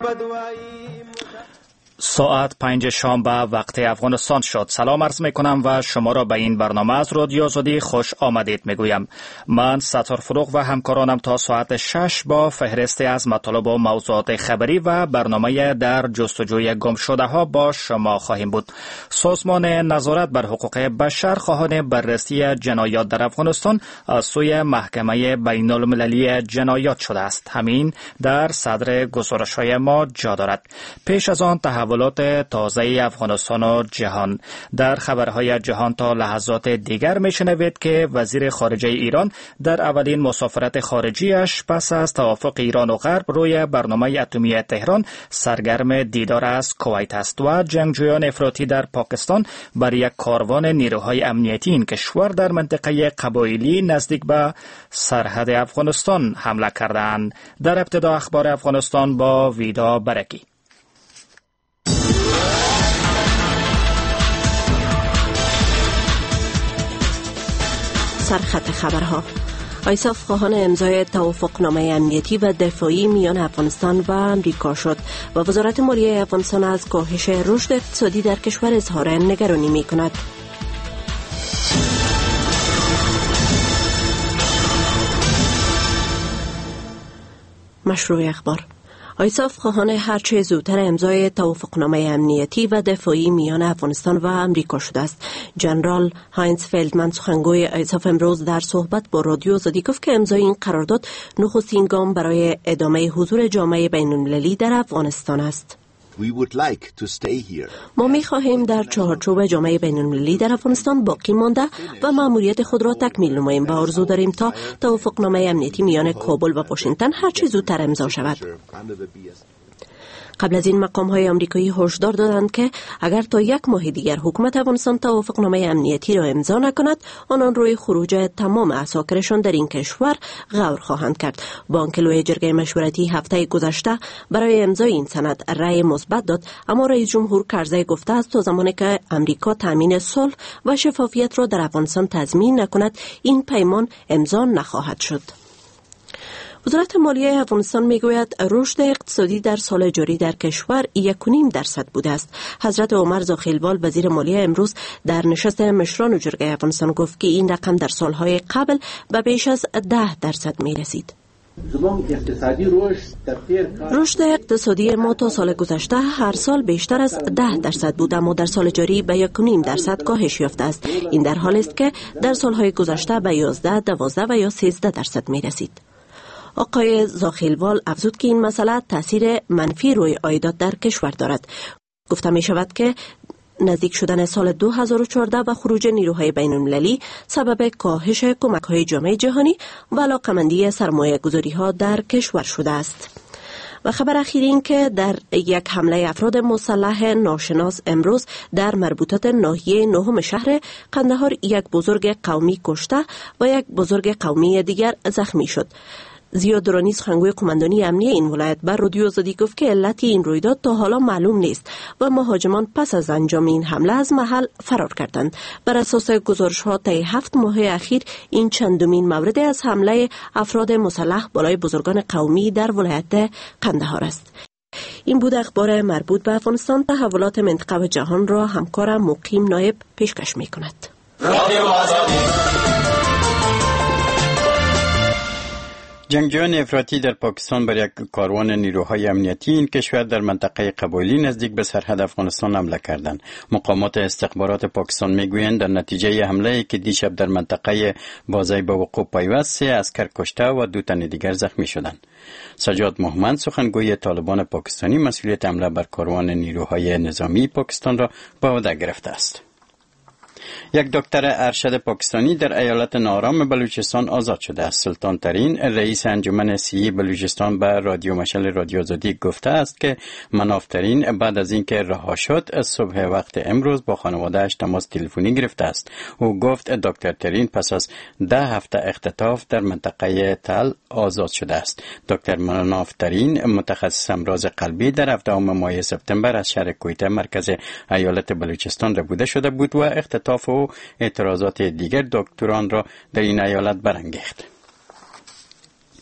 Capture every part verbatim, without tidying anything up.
ساعت پنج شام به وقت افغانستان شد. سلام عرض می کنم و شما را به این برنامه از رادیو آزادی خوش آمدید می گویم. من ستار فروغ و همکارانم تا ساعت شش با فهرستی از مطالب و موضوعات خبری و برنامه در جستجوی گم شده ها با شما خواهیم بود. سازمان نظارت بر حقوق بشر خواهان بررسی جنایات در افغانستان از سوی محکمه بین المللی جنایات شده است. همین در صدر گزارش‌های ما جا دارد. پیش از آن تحولات تازه افغانستان و جهان. در خبرهای جهان تا لحظات دیگر میشنوید که وزیر خارجه ایران در اولین مسافرت خارجیش پس از توافق ایران و غرب روی برنامه اتمی تهران سرگرم دیدار از کویت است و جنگجویان افراطی در پاکستان بر یک کاروان نیروهای امنیتی این کشور در منطقه قبایلی نزدیک به سرحد افغانستان حمله کردند. در ابتدا اخبار افغانستان با ویدا برکی. سرخط خبرها. آیساف خواهان امضای توافقنامه امنیتی و دفاعی میان افغانستان و امریکا شد و وزارت مالیه افغانستان از کاهش رشد اقتصادی در کشور اظهار نگرانی می کند. مشروع اخبار. آیساف خواهان هرچه زودتر امضای توافقنامه امنیتی و دفاعی میان افغانستان و امریکا شده است. جنرال هاینز فیلدمن سخنگوی آیساف امروز در صحبت با رادیو آزادی گفت که امضای این قرارداد نخستین گام برای ادامه حضور جامعه بین المللی در افغانستان است. ما می خواهیم در چهارچوب جامعه بین المللی در افغانستان باقی مانده و مأموریت خود را تکمیل نماییم و آرزو داریم تا توافقنامه امنیتی میان کابل و واشنگتن هر چه زودتر امضا شود. قبل از این مقام‌های آمریکایی هشدار دادند که اگر تا یک ماه دیگر حکومت افغانستان توافقنامه امنیتی را امضا نکند، آنان روی خروج تمام عساکرشان در این کشور غور خواهند کرد. بانک لوی جرگه مشورتی هفته گذشته برای امضای این سند رأی مثبت داد، اما رئیس جمهور کرزی گفته است تا زمانی که امریکا تامین صلح و شفافیت را در افغانستان تضمین نکند، این پیمان امضا نخواهد شد. وزارت مالیه افغانستان میگوید رشد اقتصادی در سال جاری در کشور یک و نیم درصد بوده است. حضرت عمر زاخیلوال وزیر مالیه امروز در نشست مشران جرگه افغانستان گفت که این رقم در سالهای قبل به بیش از ده درصد می رسید. رشد اقتصادی ما تا سال گذشته هر سال بیشتر از ده درصد بود، اما در سال جاری به یک و نیم درصد کاهش یافته است. این در حالی است که در سالهای گذشته به یازده، دوازده و یا سیزده درصد می رسید. آقای زاخیلوال افزود که این مسئله تاثیر منفی روی عایدات در کشور دارد. گفته می شود که نزدیک شدن سال دو هزار و چهارده و خروج نیروهای بین المللی سبب کاهش کمک‌های جامعه جهانی و علاقه‌مندی سرمایه‌گذاری‌ها در کشور شده است. و خبر اخیر این که در یک حمله افراد مسلح ناشناس امروز در مربوطات ناحیه نهم شهر قندهار یک بزرگ قومی کشته و یک بزرگ قومی دیگر زخمی شد. زیا درانی سخنگوی قماندانی امنی این ولایت بر رادیو آزادی گفت که علت این رویداد تا حالا معلوم نیست و مهاجمان پس از انجام این حمله از محل فرار کردند. بر اساس گزارش‌ها طی هفت ماه اخیر این چندمین مورد از حمله افراد مسلح بالای بزرگان قومی در ولایت قندهار است. این بود اخبار مربوط به افغانستان. تحولات منطقه و جهان را همکارم مقیم نایب پیشکش می‌کند. رادیو آزادی. جنگجویان افراطی در پاکستان بر یک کاروان نیروهای امنیتی این کشور در منطقه قبایلی نزدیک به سرحد افغانستان حمله کردند. مقامات استخبارات پاکستان میگویند در نتیجه حمله که دیشب در منطقه بازی به وقوع پیوست سه عسکر کشته و دو تن دیگر زخمی شدند. سجاد محمد سخنگوی طالبان پاکستانی مسئولیت حمله بر کاروان نیروهای نظامی پاکستان را به عهده گرفته است. یک دکتر ارشد پاکستانی در ایالت نارام بلوچستان آزاد شده است. سلطان ترین رئیس انجمن سیاسی بلوچستان به رادیو مشعل رادیو آزادی گفته است که مناف ترین بعد از اینکه رها شد صبح وقت امروز با خانواده‌اش تماس تلفنی گرفته است. او گفت دکتر ترین پس از ده هفته اختطاف در منطقه تل آزاد شده است. دکتر مناف ترین متخصص امراض قلبی در هفدهم ماه سپتامبر از شهر کویته مرکز ایالت بلوچستان ربوده شده بود و اختطاف و اعتراضات دیگر دکتران را در این ایالت برانگیخت.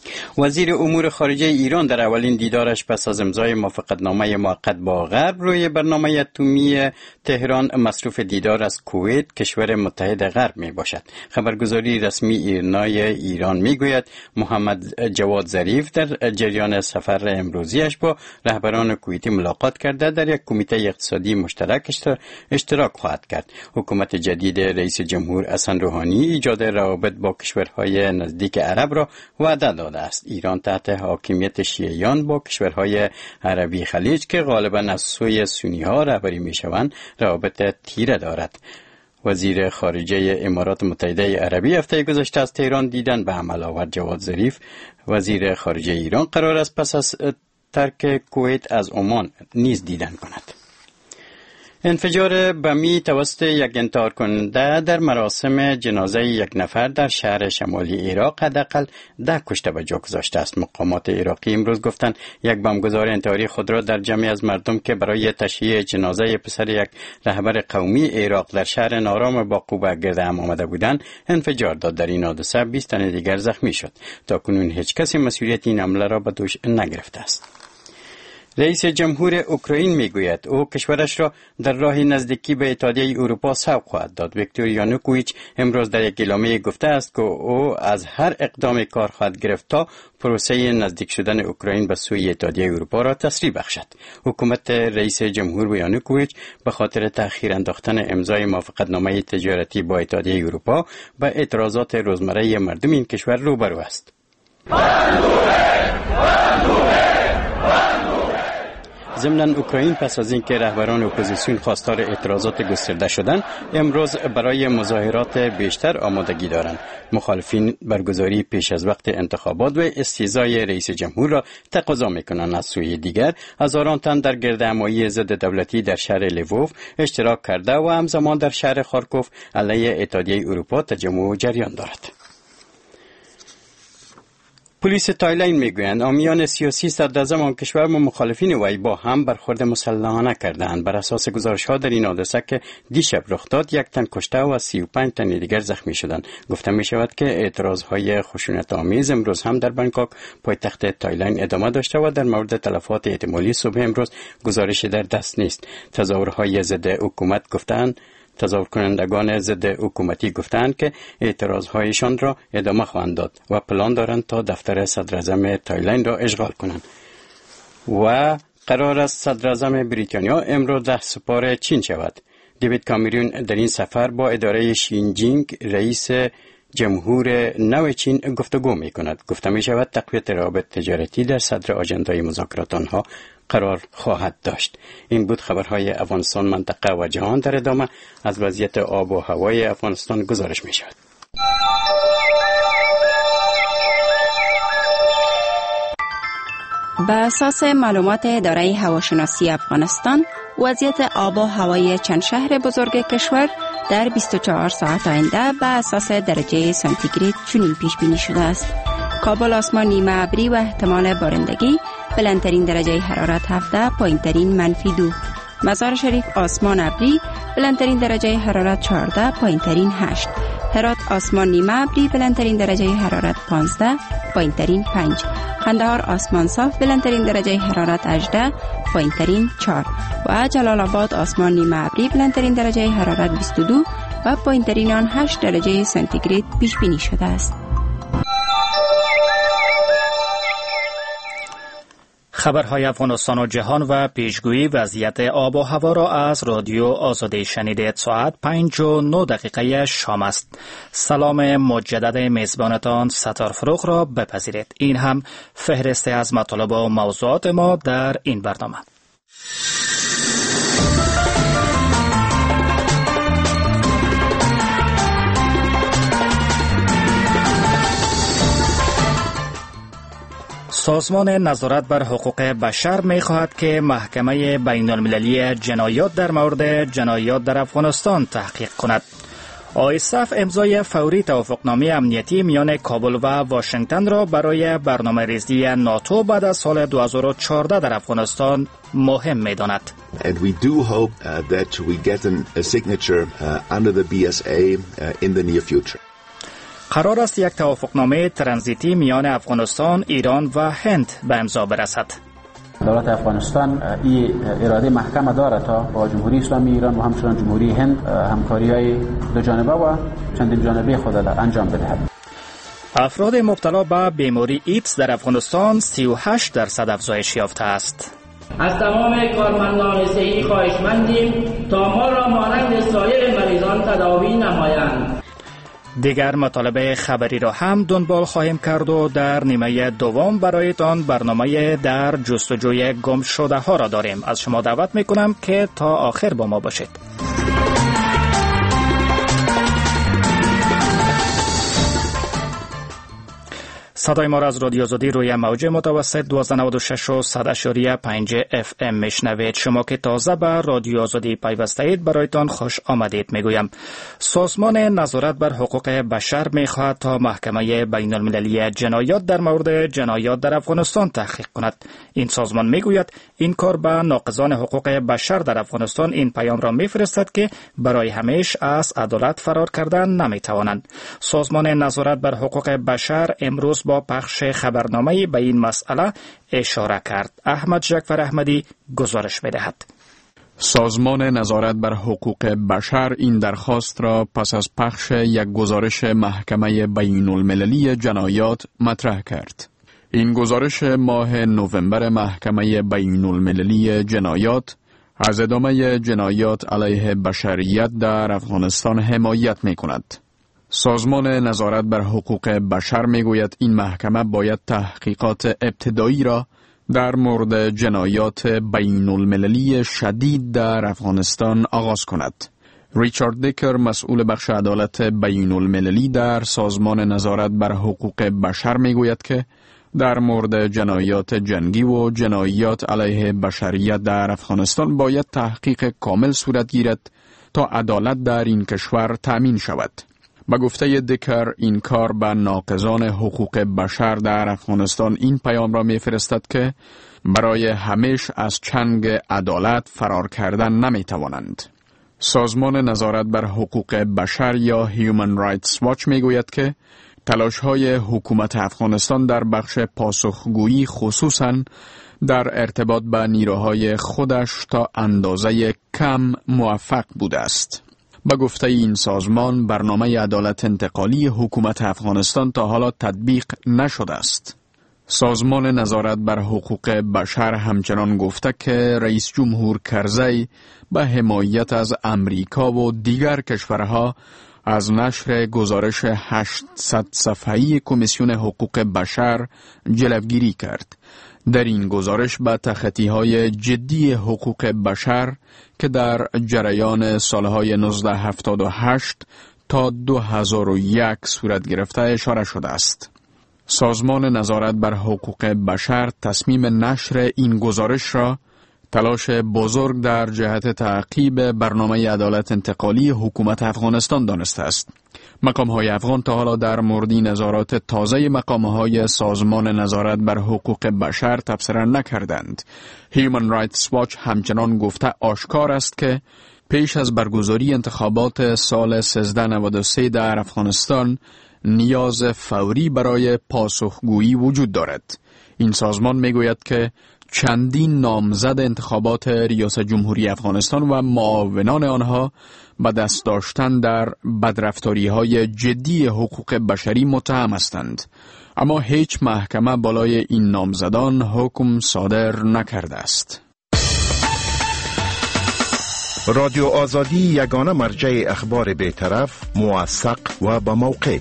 وزیر امور خارجه ایران در اولین دیدارش پس از امضای موافقتنامه موقت با غرب روی برنامه اتمی تهران مصروف دیدار از کویت کشور متحد غرب می باشد. خبرگزاری رسمی ایرنای ایران می گوید محمد جواد ظریف در جریان سفر امروزیش با رهبران کویتی ملاقات کرده در یک کمیته اقتصادی مشترک اشتراک خواهد کرد. حکومت جدید رئیس جمهور حسن روحانی ایجاد روابط با کشورهای نزدیک عرب را وعده داده است. ایران تحت حاکمیت شیعیان با کشورهای عربی خلیج که غالبا از سوی سنی ها رهبری می شوند روابط تیره دارد. وزیر خارجه امارات متحده عربی هفته گذشته از تهران دیدن به عمل آورد. جواد ظریف وزیر خارجه ایران قرار است پس از ترک کویت از عمان نیز دیدن کند. انفجار بمی توسط یک انتحار کننده در مراسم جنازه یک نفر در شهر شمالی عراق حداقل ده کشته به جا گذاشته است. مقامات عراقی امروز گفتند یک بمبگذار انتحاری خود را در جمعی از مردم که برای تشییع جنازه پسر یک رهبر قومی عراق در شهر نارام باقوبه گرد هم آمده بودند انفجار داد. در این حادثه بیست تن دیگر زخمی شد. تاکنون هیچ کسی مسئولیت این حمله را به دوش نگرفته است. رئیس جمهور اوکراین میگوید او کشورش را در راه نزدیکی به اتحادیه اروپا سوق خواهد داد. ویکتور یانوکوویچ امروز در یک اعلامیه گفته است که او از هر اقدام کار خواهد گرفت تا پروسه نزدیک شدن اوکراین به سوی اتحادیه اروپا را تسریع بخشد. حکومت رئیس جمهور یانوکوویچ به خاطر تأخیر انداختن امضای موافقتنامه تجارتی با اتحادیه اروپا به اعتراضات روزمره مردم این کشور روبرو است. ضمن اوکراین پس از اینکه رهبران اپوزیسیون خواستار اعتراضات گسترده شدند امروز برای مظاهرات بیشتر آمادگی دارند. مخالفین برگزاری پیش از وقت انتخابات و استیضای رئیس جمهور را تقاضا میکنند. از سوی دیگر هزاران تن در گردهمایی ضد دولتی در شهر لیووف اشتراک کرده و همزمان در شهر خارکوف علیه اتحادیه اروپا تجمع و جریان دارد. پلیس تایلند میگویند حامیان سیاسی صدراعظم آن کشور و مخالفین وی با هم برخورد مسلحانه کردند. بر اساس گزارش‌ها در این حادثه که دیشب رخ داد یک تن کشته و سی و پنج تن دیگر زخمی شدند. گفته می شود که اعتراضهای خشونت آمیز امروز هم در بانکوک پایتخت تایلند ادامه داشته و در مورد تلفات احتمالی صبح امروز گزارشی در دست نیست. تظاهرهای ضد حکومت گفتند تظاهر کنندگان ضد حکومتی گفتند که اعتراضهایشان را ادامه خواهند داد و پلان دارند تا دفتر صدراعظم تایلند را اشغال کنند. و قرار است صدراعظم بریتانیا امروز ره سپار چین شود. دیوید کامرون در این سفر با اداره شینجینگ رئیس جمهور نو چین گفتگو می کند. گفته می شود تقویت روابط تجارتی در صدر آجندای مذاکرات آنها قرار خواهد داشت. این بود خبرهای افغانستان، منطقه و جهان. در ادامه از وضعیت آب و هوای افغانستان گزارش می شود. به اساس معلومات اداره هواشناسی افغانستان وضعیت آب و هوای چند شهر بزرگ کشور در بیست و چهار ساعت آینده به اساس درجه سانتیگراد چنین پیش بینی شده است: کابل آسمان نیمه ابری و احتمال بارندگی، بلندترین درجه حرارت هفده، پایینترین منفی دو. مزار شریف آسمان ابری، بلندترین درجه حرارت چهارده، پایینترین هشت. هرات آسمان نیمه ابری، بلندترین درجه حرارت پانزده، پایینترین پنج. قندهار آسمان صاف، بلندترین درجه حرارت هجده، پایینترین چهار. و جلال آباد آسمان نیمه ابری، بلندترین درجه حرارت بیست و دو و پایینترین آن هشت درجه سانتیگراد پیش بینی شده است. خبرهای افغانستان و جهان و پیشگویی وضعیت آب و هوا را از رادیو آزادی شنیدید. ساعت پنج و نه دقیقه شام است. سلام مجدد میزبانتان ستار فروغ را بپذیرید. این هم فهرست از مطالب و موضوعات ما در این برنامه. سازمان نظارت بر حقوق بشر می خواهد که محکمه بین المللی جنایات در مورد جنایات در افغانستان تحقیق کند. آیسف امضای فوری توافقنامه امنیتی میان کابل و واشنگتن را برای برنامه ریزی ناتو بعد از سال دو هزار و چهارده در افغانستان مهم می داند. And we do hope uh, that we get an, a signature uh, under the B S A uh, in the near future. قرار است یک توافقنامه ترانزیتی میان افغانستان، ایران و هند به امضا برسد. دولت افغانستان این اراده محکم دارد تا با جمهوری اسلامی ایران و همچنان جمهوری هند همکاری‌های دو جانبه و چندین جانبه خود را انجام بدهد. افراد مبتلا به بیماری ایدز در افغانستان سی و هشت درصد افزایش یافته است. از تمام کارمندان صحی خواهشمندیم تا ما را مانند سایر مریضان تداوی نمایند. دیگر مطالب خبری را هم دنبال خواهیم کرد و در نیمه دوم برایتان برنامه در جستجوی گم شده ها را داریم. از شما دعوت میکنم که تا آخر با ما باشید. صدای ما را از رادیو آزادی روی موج متوسط دویست و نود و شش و صد اشاری پنج اف ام میشنوید. شما که تازه به رادیو آزادی پیوسته اید برایتان خوش آمدید میگویم. سازمان نظارت بر حقوق بشر میخواهد تا محکمه بین المللی جنایات در مورد جنایات در افغانستان تحقیق کند. این سازمان میگوید این کار به ناقضان حقوق بشر در افغانستان این پیام را میفرستد که برای همیشه از عدالت فرار کردن نمیتوانند. سازمان نظارت بر حقوق بشر امروز با پخش خبرنامه به این مسئله اشاره کرد. احمد جعفر احمدی گزارش می‌دهد. سازمان نظارت بر حقوق بشر این درخواست را پس از پخش یک گزارش محکمه بین المللی جنایات مطرح کرد. این گزارش ماه نوامبر محکمه بین المللی جنایات از ادامه جنایات علیه بشریت در افغانستان حمایت می‌کند. سازمان نظارت بر حقوق بشر میگوید این محکمه باید تحقیقات ابتدایی را در مورد جنایات بین المللی شدید در افغانستان آغاز کند. ریچارد دیکر مسئول بخش عدالت بین المللی در سازمان نظارت بر حقوق بشر میگوید که در مورد جنایات جنگی و جنایات علیه بشریت در افغانستان باید تحقیق کامل صورت گیرد تا عدالت در این کشور تأمین شود. با گفته دیکر این کار به ناقضان حقوق بشر در افغانستان این پیام را میفرستد که برای همیشه از چنگ عدالت فرار کردن نمی توانند. سازمان نظارت بر حقوق بشر یا Human Rights Watch می گوید که تلاش های حکومت افغانستان در بخش پاسخگویی خصوصاً در ارتباط با نیروهای خودش تا اندازه کم موفق بوده است. با گفته این سازمان برنامه عدالت انتقالی حکومت افغانستان تا حالا تطبیق نشده است. سازمان نظارت بر حقوق بشر همچنان گفته که رئیس جمهور کرزی به حمایت از امریکا و دیگر کشورها از نشر گزارش هشتصد صفحه‌ای کمیسیون حقوق بشر جلوگیری کرد. در این گزارش به تخطی‌های جدی حقوق بشر که در جریان سالهای نوزده هفتاد و هشت تا دو هزار و یک صورت گرفته اشاره شده است. سازمان نظارت بر حقوق بشر تصمیم نشر این گزارش را تلاش بزرگ در جهت تعقیب برنامه عدالت انتقالی حکومت افغانستان دانسته است. مقام‌های افغان تا حالا در مورد نظارات تازه مقام‌های سازمان نظارت بر حقوق بشر تبصره نکردند. Human Rights Watch همچنان گفته آشکار است که پیش از برگزاری انتخابات سال سیزده نود و سه در افغانستان نیاز فوری برای پاسخگویی وجود دارد. این سازمان میگوید که چندین نامزد انتخابات ریاست جمهوری افغانستان و معاونان آنها به دست داشتن در بدرفتاری‌های جدی حقوق بشری متهم هستند، اما هیچ محکمه بالای این نامزدان حکم صادر نکرده است. رادیو آزادی یگانه مرجع اخبار بی‌طرف، موثق و با موقع.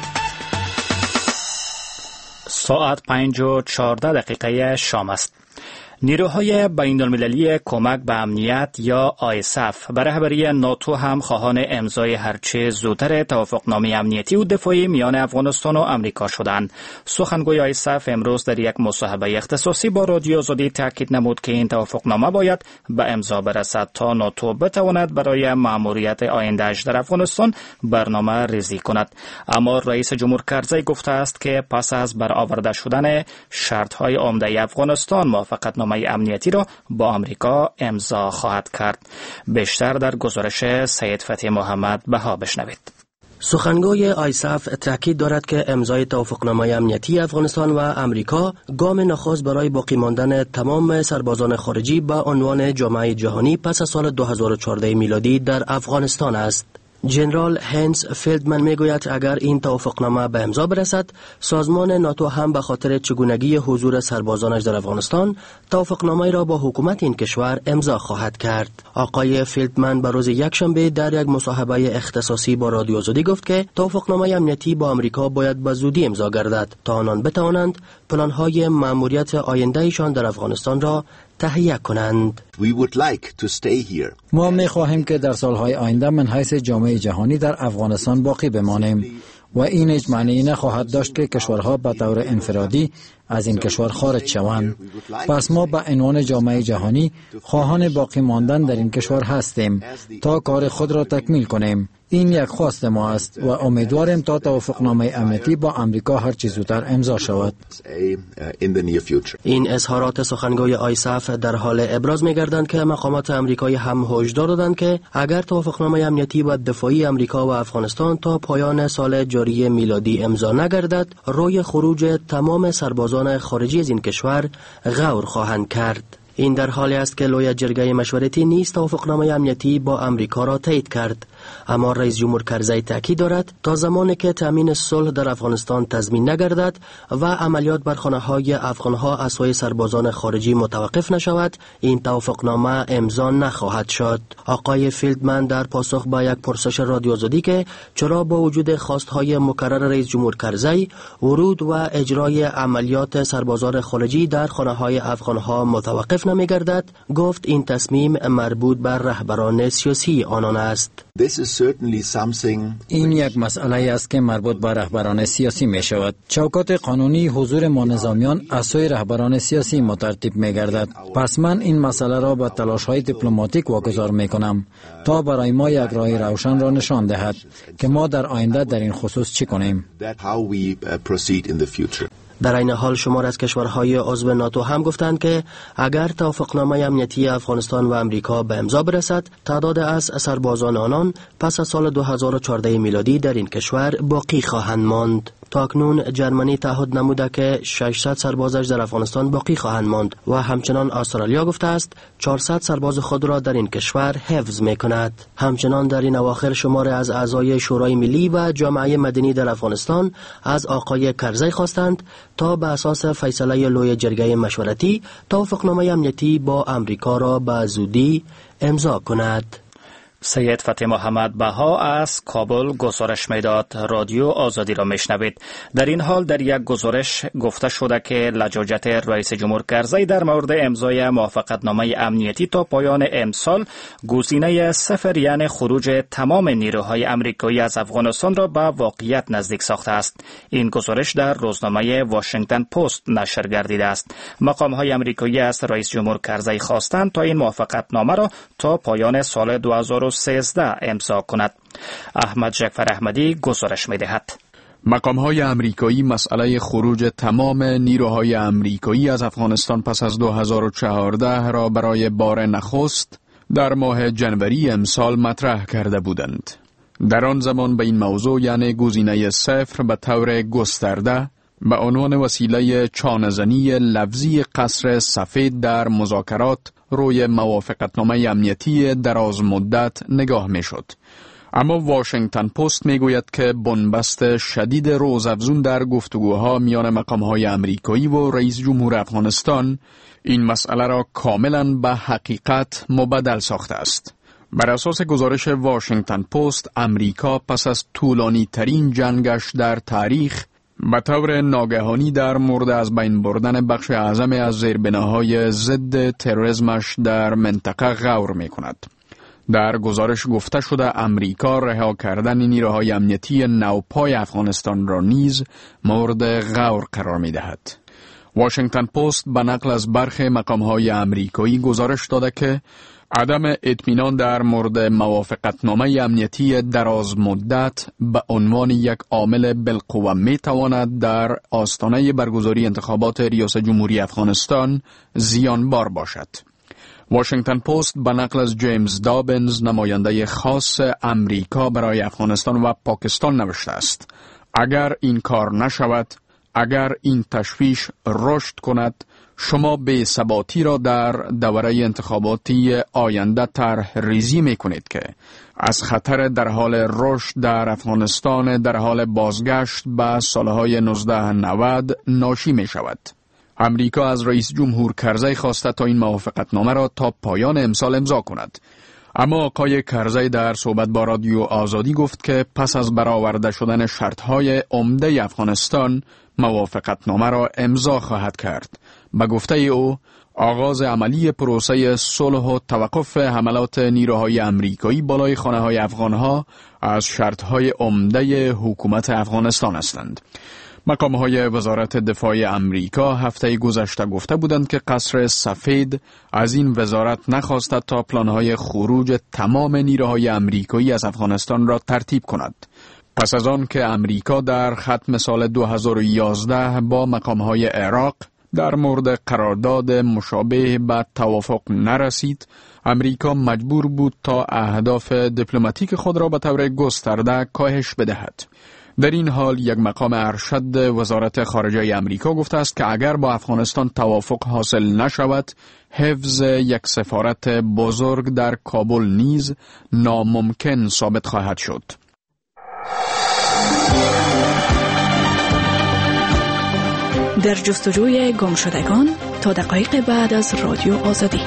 ساعت پنج و چهارده دقیقه شام است. نیروهای بین المللی کمک به امنیت یا آی اس اف به رهبری ناتو هم خواهان امضای هرچه زودتر توافقنامه امنیتی و دفاعی میان افغانستان و امریکا شدند. سخنگوی آی اس اف امروز در یک مصاحبه اختصاصی با رادیو آزادی تاکید نمود که این توافقنامه باید به امضا برسد تا ناتو بتواند برای مأموریت آینده‌اش در افغانستان برنامه ریزی کند. اما رئیس جمهور کرزی گفته است که پس از برآورده شدن شرط‌های عمده افغانستان موافقت امنیتی را با آمریکا امضا خواهد کرد. بیشتر در گزارش سید فتحی محمد بها بشنوید. سخنگوی آیساف تاکید دارد که امضای توافقنامه امنیتی افغانستان و امریکا گام نخست برای باقی ماندن تمام سربازان خارجی به عنوان جامعه جهانی پس از سال دو هزار و چهارده میلادی در افغانستان است. جنرال هنس فیلدمن میگوید اگر این توافقنامه به امضا برسد، سازمان ناتو هم به خاطر چگونگی حضور سربازانش در افغانستان توافقنامه را با حکومت این کشور امضا خواهد کرد. آقای فیلدمن به روز یکشنبه در یک مصاحبه اختصاصی با رادیو آزادی گفت که توافقنامه امنیتی با امریکا باید به زودی امضا گردد تا آنان بتوانند پلان‌های مأموریت آیندهشان در افغانستان را تهیه کنند. We would like to stay here. ما می خواهیم که در سالهای آینده من حیث جامعه جهانی در افغانستان باقی بمانیم و این هیچ معنی نخواهد داشت که کشورها به طور انفرادی از این کشور خارج شوند. پس ما به عنوان جامعه جهانی خواهان باقی ماندن در این کشور هستیم تا کار خود را تکمیل کنیم. این یک خواست ما است و امیدواریم تا توافقنامه امنیتی با امریکا هر چه زودتر امضا شود. این اظهارات سخنگوی آیساف در حال ابراز می‌گردند که مقامات امریکایی هم هشدار دادند که اگر توافقنامه امنیتی و دفاعی امریکا و افغانستان تا پایان سال جاری میلادی امضا نگردد، روی خروج تمام سربازان خارجی از این کشور غور خواهند کرد. این در حالی است که لوی جرگه مشورتی نیز توافقنامه امنیتی با امریکا را تایید کرد، اما رئیس جمهور کرزی تاکید دارد تا زمانی که تامین صلح در افغانستان تضمین نگردد و عملیات بر خانه‌های افغان‌ها از سوی سربازان خارجی متوقف نشود، این توافقنامه امضا نخواهد شد. آقای فیلدمن در پاسخ به یک پرسش رادیو آزادی که چرا با وجود خواست‌های مکرر رئیس جمهور کرزی ورود و اجرای عملیات سربازان خارجی در خانه‌های افغان‌ها متوقف نمی‌گردد، گفت این تصمیم مربوط بر رهبران سیاسی آنان است. این یک مسئله است که مربوط به رهبران سیاسی می شود. چوکات قانونی حضور ما نظامیان از سوی رهبران سیاسی مترتب می گردد. پس من این مسئله را به تلاش های دیپلماتیک واگذار می کنم تا برای ما یک راه روشن را نشان دهد که ما در آینده در این خصوص چی کنیم. در این حال شمار از کشورهای عضو ناتو هم گفتند که اگر توافقنامه امنیتی افغانستان و امریکا به امضا برسد، تعداد از سربازان آنان پس از سال دو هزار و چهارده میلادی در این کشور باقی خواهند ماند. تاکنون جرمنی تعهد نموده که ششصد سربازش در افغانستان باقی خواهند ماند و همچنان استرالیا گفته است چهارصد سرباز خود را در این کشور حفظ می کند. همچنان در این اواخر شمار از اعضای شورای ملی و جامعه مدنی در افغانستان از آقای کرزی خواستند تا به اساس فیصله لوی جرگه مشورتی توافقنامه امنیتی با امریکا را به زودی امضا کند. سید فتح محمد بها از کابل گزارش میداد. رادیو آزادی را میشنوید. در این حال در یک گزارش گفته شده که لجاجت رئیس جمهور کرزی در مورد امضای موافقتنامه امنیتی تا پایان امسال گزینه صفر یعنی خروج تمام نیروهای امریکایی از افغانستان را به واقعیت نزدیک ساخته است. این گزارش در روزنامه واشنگتن پست نشر گردیده است. مقام‌های امریکایی از رئیس جمهور کرزی خواستند تا این موافقتنامه را تا پایان سال دو هزار و سیزده امضا کند. احمد جعفر احمدی گزارش می‌دهد. مقام‌های امریکایی مسئله خروج تمام نیروهای امریکایی از افغانستان پس از دو هزار و چهارده را برای بار نخست در ماه جنوری امسال مطرح کرده بودند. در آن زمان به این موضوع یعنی گزینه صفر به طور گسترده به عنوان وسیله چانه‌زنی لفظی قصر سفید در مذاکرات روی موافقتنامه امنیتی دراز مدت نگاه می شد. اما واشنگتن پست می گوید که بنبست شدید روزافزون در گفتگوها میان مقام‌های امریکایی و رئیس جمهور افغانستان این مسئله را کاملا به حقیقت مبدل ساخته است. بر اساس گزارش واشنگتن پست، امریکا پس از طولانی ترین جنگش در تاریخ به طور ناگهانی در مورد از بین بردن بخش اعظم از زیربناهای ضد تروریسمش در منطقه غور می کند. در گزارش گفته شده امریکا رها کردن نیروهای امنیتی نوپای افغانستان را نیز مورد غور قرار می دهد. واشنگتن پست به نقل از برخی مقام‌های امریکایی گزارش داده که عدم اطمینان در مورد موافقتنامه امنیتی دراز مدت به عنوان یک عامل بالقوه می تواند در آستانه برگزاری انتخابات ریاست جمهوری افغانستان زیانبار باشد. واشنگتن پست به نقل از جیمز دابنز نماینده خاص امریکا برای افغانستان و پاکستان نوشته است: اگر این کار نشود، اگر این تشویش رشد کند، شما بی ثباتی را در دوره انتخاباتی آینده طرح ریزی می کنید که از خطر در حال رشد در افغانستان در حال بازگشت به سالهای نوزده نود ناشی می شود. امریکا از رئیس جمهور کرزی خواسته تا این موافقتنامه را تا پایان امسال امضا کند. اما آقای کرزی در صحبت با رادیو آزادی گفت که پس از برآورده شدن شرطهای عمده افغانستان موافقتنامه را امضا خواهد کرد. به گفته او، آغاز عملی پروسه صلح و توقف حملات نیروهای امریکایی بالای خانه‌های افغانها از شرطهای عمده حکومت افغانستان هستند. مقام‌های وزارت دفاع امریکا هفته گذشته گفته بودند که قصر سفید از این وزارت نخواسته تا پلان‌های خروج تمام نیروهای امریکایی از افغانستان را ترتیب کند. پس از آن که امریکا در ختم سال دو هزار و یازده با مقام‌های عراق در مورد قرارداد مشابه به توافق نرسید، امریکا مجبور بود تا اهداف دیپلماتیک خود را به طور گسترده کاهش بدهد. در این حال یک مقام ارشد وزارت خارجه امریکا گفته است که اگر با افغانستان توافق حاصل نشود، حفظ یک سفارت بزرگ در کابل نیز ناممکن ثابت خواهد شد. در جستجوی گم شدگان تا دقایق بعد از رادیو آزادی.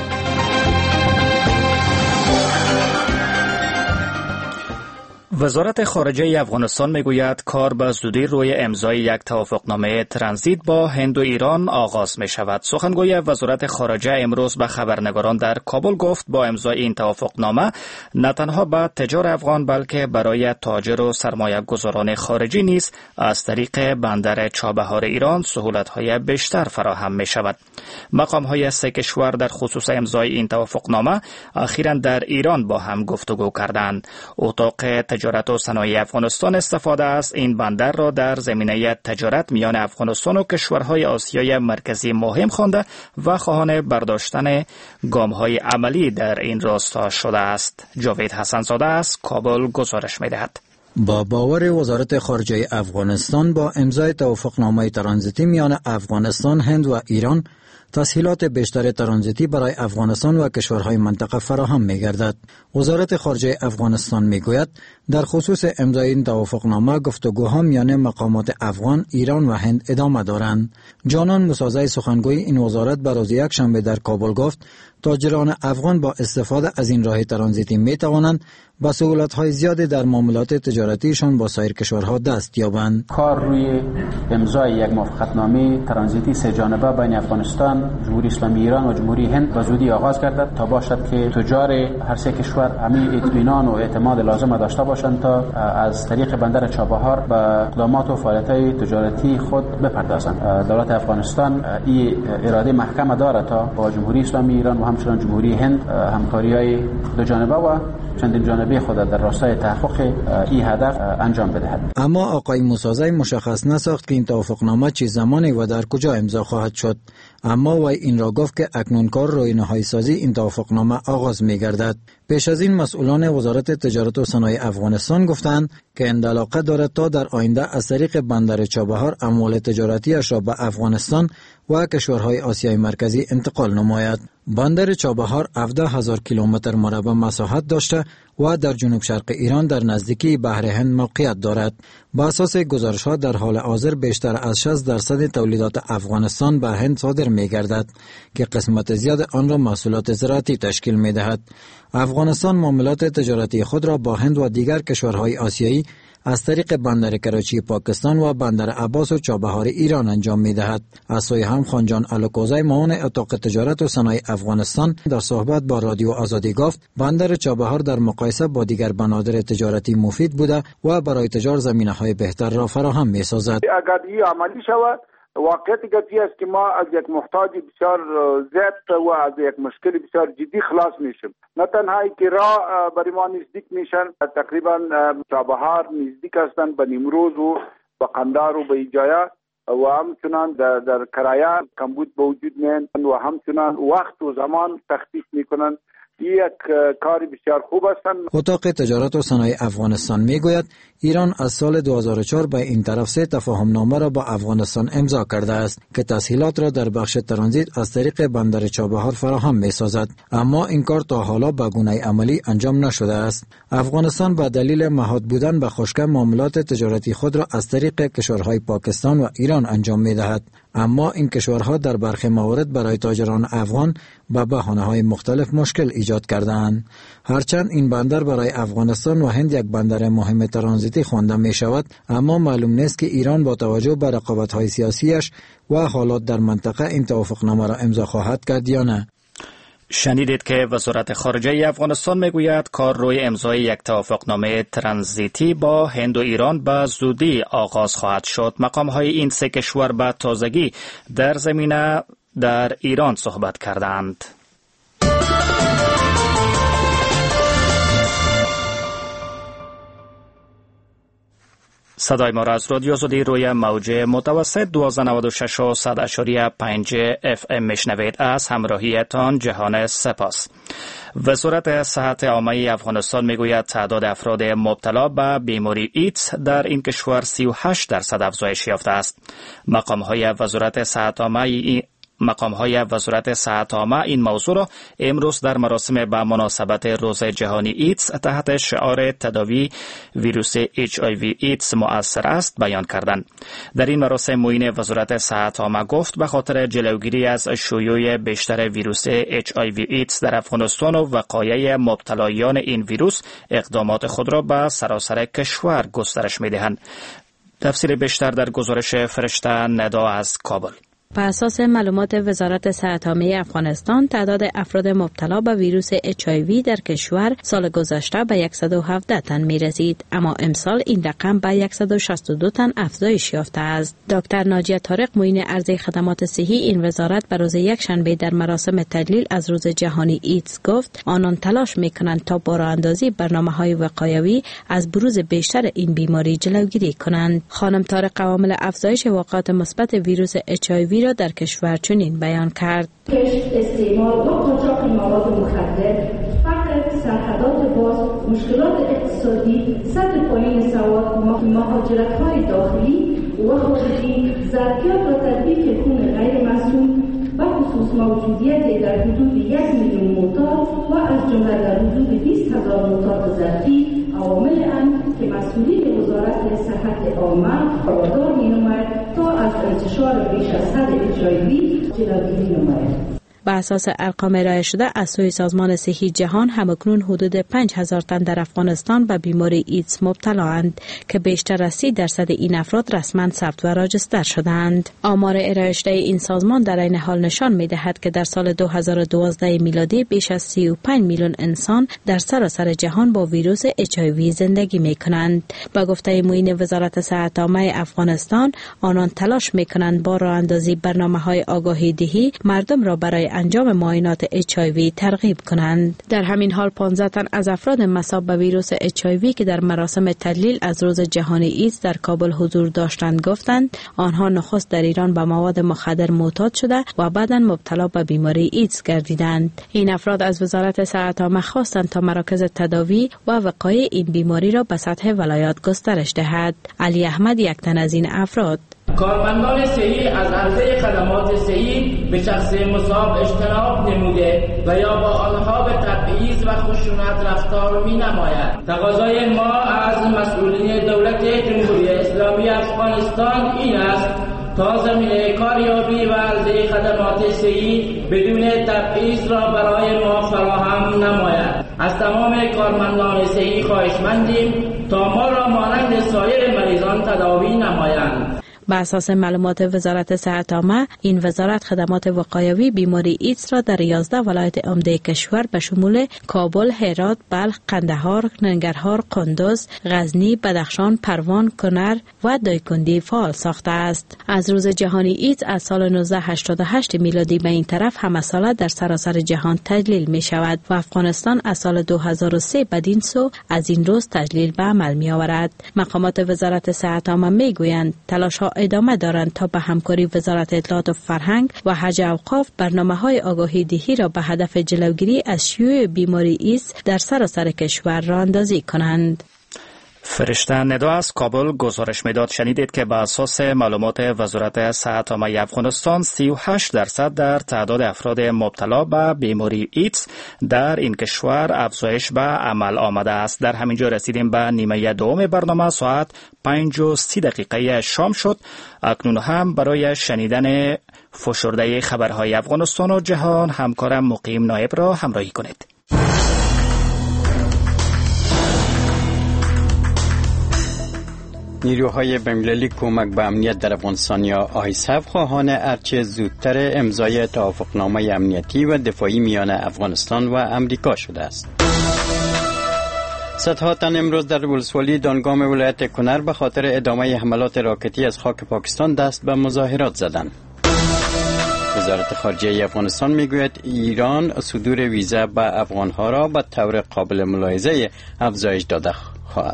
وزارت خارجه افغانستان میگوید کار به زودی روی امضای یک توافقنامه ترانزیت با هند و ایران آغاز می شود. سخنگوی وزارت خارجه امروز به خبرنگاران در کابل گفت با امضای این توافقنامه نه تنها به تجار افغان بلکه برای تاجر و سرمایه گذاران خارجی نیز از طریق بندر چابهار ایران سهولت‌های بیشتر فراهم می شود. مقام‌های سه کشور در خصوص امضای این توافقنامه اخیراً در ایران با هم گفتگو کردند. اتاق تجارت و صنایع افغانستان استفاده از این بندر را در زمینه تجارت میان افغانستان و کشورهای آسیای مرکزی مهم خوانده و خواهان برداشتن گام‌های عملی در این راستا شده است. جاوید حسن‌زاده از کابل گزارش می‌دهد. با باور وزارت خارجه افغانستان با امضای توافقنامه ترانزیتی میان افغانستان، هند و ایران تسهیلات بیشتر ترانزیتی برای افغانستان و کشورهای منطقه فراهم می گردد. وزارت خارجه افغانستان می گوید در خصوص امضای این توافقنامه گفتگوها میان مقامات افغان، ایران و هند ادامه دارند. جانان موسازی سخنگوی این وزارت به روز یک شنبه در کابل گفت تاجران افغان با استفاده از این راه ترانزیتی می توانند با سهولت‌های زیادی در معاملات تجارتیشان با سایر کشورها دست یابند. کار روی امضای یک موافقتنامه ترانزیتی سه جانبه بین افغانستان، جمهوری اسلامی ایران و جمهوری هند به زودی آغاز گردد تا باشد که تجار هر سه کشور همین اطمینان و اعتماد لازم داشته باشند تا از طریق بندر چابهار به اقدامات و فعالیت‌های تجارتی خود بپردازند. دولت افغانستان این اراده محکم دارد تا با جمهوری اسلامی ایران و همچنین جمهوری هند همکاری‌های دو جانبه و چندین جانبه خود در راستای تحقق این هدف انجام بدهد. اما آقای موسازی مشخص نساخت که این توافقنامه چه زمانی و در کجا امضا خواهد شد. اما وی این را گفت که اکنون کار روی نهایی سازی این توافقنامه آغاز می گردد. پیش از این مسئولان وزارت تجارت و صنایع افغانستان گفتند که اندلاقه دارد تا در آینده از طریق بندر چابهار اموال تجارتیش را به افغانستان و کشورهای آسیای مرکزی انتقال نماید. بندر چابهار هفده هزار کیلومتر مربع مساحت داشته و در جنوب شرق ایران در نزدیکی بحر هند موقعیت دارد. با اساس گزارش‌ها در حال حاضر بیشتر از شصت درصد تولیدات افغانستان به هند صادر می‌گردد که قسمت زیاد آن را محصولات زراعتی تشکیل می‌دهد. افغانستان معاملات تجارتی خود را با هند و دیگر کشورهای آسیایی از طریق بندر کراچی پاکستان و بندر عباس و چابهار ایران انجام می‌دهد. از سوی هم خانجان الوکوزی معاون اتاق تجارت و صنایع افغانستان در صحبت با رادیو آزادی گفت بندر چابهار در مقایسه با دیگر بنادر تجارتی مفید بوده و برای تجار زمینه‌های بهتر را فراهم می‌سازد. اگر این عملی شود واقعیت گتی است که ما از یک محتاج بسیار زیاد و از یک مشکل بسیار جدی خلاص میشیم. نه تنها که راه برای ما نزدیک میشن، تقریبا چابهار نزدیک هستند به نیمروز و به قندار و به جایا و همچنان در, در کرایه کمبود به وجود میان و همچنان وقت و زمان تخفیف میکنن. یک کاری بسیار خوب هستند. اتاق تجارت و صنایع افغانستان میگوید ایران از سال دو هزار و چهار به این طرف سه تفاهم نامه را با افغانستان امضا کرده است که تسهیلات را در بخش ترانزیت از طریق بندر چابهار فراهم می سازد، اما این کار تا حالا به گونه عملی انجام نشده است. افغانستان به دلیل محدود بودن به خشکی معاملات تجارتی خود را از طریق کشورهای پاکستان و ایران انجام می دهد، اما این کشورها در برخی موارد برای تاجران افغان به بهانه‌های مختلف مشکل ایجاد کردند. هرچند این بندر برای افغانستان و هند یک بندر مهم ترانزیتی خوانده می شود، اما معلوم نیست که ایران با توجه به رقابت‌های سیاسیش و حالات در منطقه این توافقنامه را امضا خواهد کرد یا نه. شنیدید که وزارت خارجه افغانستان میگوید کار روی امضای یک توافقنامه ترانزیتی با هند و ایران به زودی آغاز خواهد شد. مقام‌های این سه کشور به تازگی در زمینه در ایران صحبت کردند. صدای ما را از رادیو آزادی روی موج متوسط دویست و نود و شش و صد اشاری پنج اف ام میشنوید. از همراهیتان جهان سپاس. وزارت صحت عامه افغانستان میگوید تعداد افراد مبتلا به بیماری ایدز در این کشور سی و هشت درصد افزایش یافته است. مقام‌های وزارت صحت عامه مقام‌های وزارت صحت عامه این موضوع را امروز در مراسم به مناسبت روز جهانی ایدز تحت شعار تداوی ویروس اچ آی وی ایدز مؤثر است بیان کردند. در این مراسم معین وزارت صحت عامه گفت به خاطر جلوگیری از شیوع بیشتر ویروس اچ آی وی ایدز در افغانستان و وقایع مبتلایان این ویروس اقدامات خود را به سراسر کشور گسترش می‌دهند. تفصیل بیشتر در گزارش فرشته ندا از کابل. بر اساس معلومات وزارت صحت عامه افغانستان، تعداد افراد مبتلا به ویروس اچ آی وی در کشور سال گذشته به صد و هفده تن می رسید، اما امسال این رقم به صد و شصت و دو تن افزایش یافته است. دکتر ناجیه طارق معین عرضه خدمات صحی این وزارت به روز یک شنبه در مراسم تدلیل از روز جهانی ایدز گفت آنان تلاش می کنند تا با راه اندازی برنامه‌های وقایوی از بروز بیشتر این بیماری جلوگیری کنند. خانم طارق عوامل افزایش واقعات مثبت ویروس اچ آی وی را در کشور چنین بیان کرد. استعمال و قاچاق مواد مخدر، فقر، سرحدات باز، مشکلات اقتصادی، سطح پایین سواد، مهاجرت‌های داخلی و خارجی، ظرفیت و تطبیق خون غیر مسموم و خصوص موجودیت در حدود یک میلیون معتاد و از جمله در حدود بیست هزار معتاد ظرفی عوامل اند که مسئولین وزارت صحت عامه خبردار می‌نماید تا از انتشار بیش از حد اچ آی وی جلوگیری نماید. بر اساس ارقام ارائه شده از سوی سازمان صحی جهان، همکنون حدود پنج هزار تن در افغانستان به بیماری ایدز مبتلااند که بیشتر از سی درصد این افراد رسما ثبت و راجستر شدند. آمار ارائه شده این سازمان در این حال نشان می‌دهد که در سال دو هزار و دوازده میلادی بیش از سی و پنج میلیون انسان در سراسر جهان با ویروس اچ آی وی زندگی می‌کنند. با گفته معین وزارت صحت عامه افغانستان، آنان تلاش می‌کنند با راه‌اندازی برنامه‌های آگاهی دهی مردم را برای انجام معاینات اچ آی وی ترغیب کنند. در همین حال پانزده تن از افراد مصاب به ویروس اچ آی وی که در مراسم تدلیل از روز جهانی ایدز در کابل حضور داشتند گفتند آنها نخست در ایران به مواد مخدر معتاد شده و بعداً مبتلا به بیماری ایدز گردیدند. این افراد از وزارت صحت عامه خواستند تا مراکز تداوی و وقایع این بیماری را به سطح ولایات گسترش دهد. علی احمد یک تن از این افراد: کارمندان صحی از عرضه خدمات صحی به شخص مصاب اجتناب نموده و یا با آنها به تبعیض و خشونت رفتار می نماید. تقاضای ما از مسئولین دولت جمهوری اسلامی افغانستان این است تا زمینه کاریابی و عرضه خدمات صحی بدون تبعیض را برای ما فراهم نماید. از تمام کارمندان صحی خواهشمندیم تا ما را مانند سایر مریضان تداوی نمایند. بر اساس معلومات وزارت صحت عامه، این وزارت خدمات وقایوی بیماری ایدز را در یازده ولایت عمده کشور به شمول کابل، هرات، بلخ، قندهار، ننگرهار، قندوز، غزنی، بدخشان، پروان، کنر و دایکندی فعال ساخته است. از روز جهانی ایدز از سال نوزده هشتاد و هشت میلادی به این طرف همه ساله در سراسر جهان تجلیل می شود و افغانستان از سال دو هزار و سه بدین سو از این روز تجلیل به عمل می آورد. مقامات وزارت صحت عامه می گویند تلاش ها ادامه دارند تا به همکاری وزارت اطلاعات و فرهنگ و حج اوقاف برنامه‌های آگاهی دهی را به هدف جلوگیری از شیوع بیماری ایدز در سراسر کشور راه اندازی کنند. فرشته ندا از کابل گزارش میداد. شنیدید که بر اساس معلومات وزارت صحت عامه افغانستان سی و هشت درصد در تعداد افراد مبتلا به بیماری ایدز در این کشور افزایش به عمل آمده است. در همینجا رسیدیم به نیمه دوم برنامه. ساعت پنج و سی دقیقه شام شد. اکنون هم برای شنیدن فشرده خبرهای افغانستان و جهان همکارم مقیم نایب را همراهی کنید. نیروهای بین‌المللی کمک به امنیت در افغانستان یا آیساف خواهان هرچه زودتر امضای توافقنامه امنیتی و دفاعی میان افغانستان و امریکا شده است. صدها تن امروز در ولسوالی دانگام ولایت کنر به خاطر ادامه حملات راکتی از خاک پاکستان دست به مظاهرات زدند. وزارت خارجه افغانستان میگوید ایران صدور ویزا به افغانها را به طور قابل ملاحظه افزایش داده خواهد.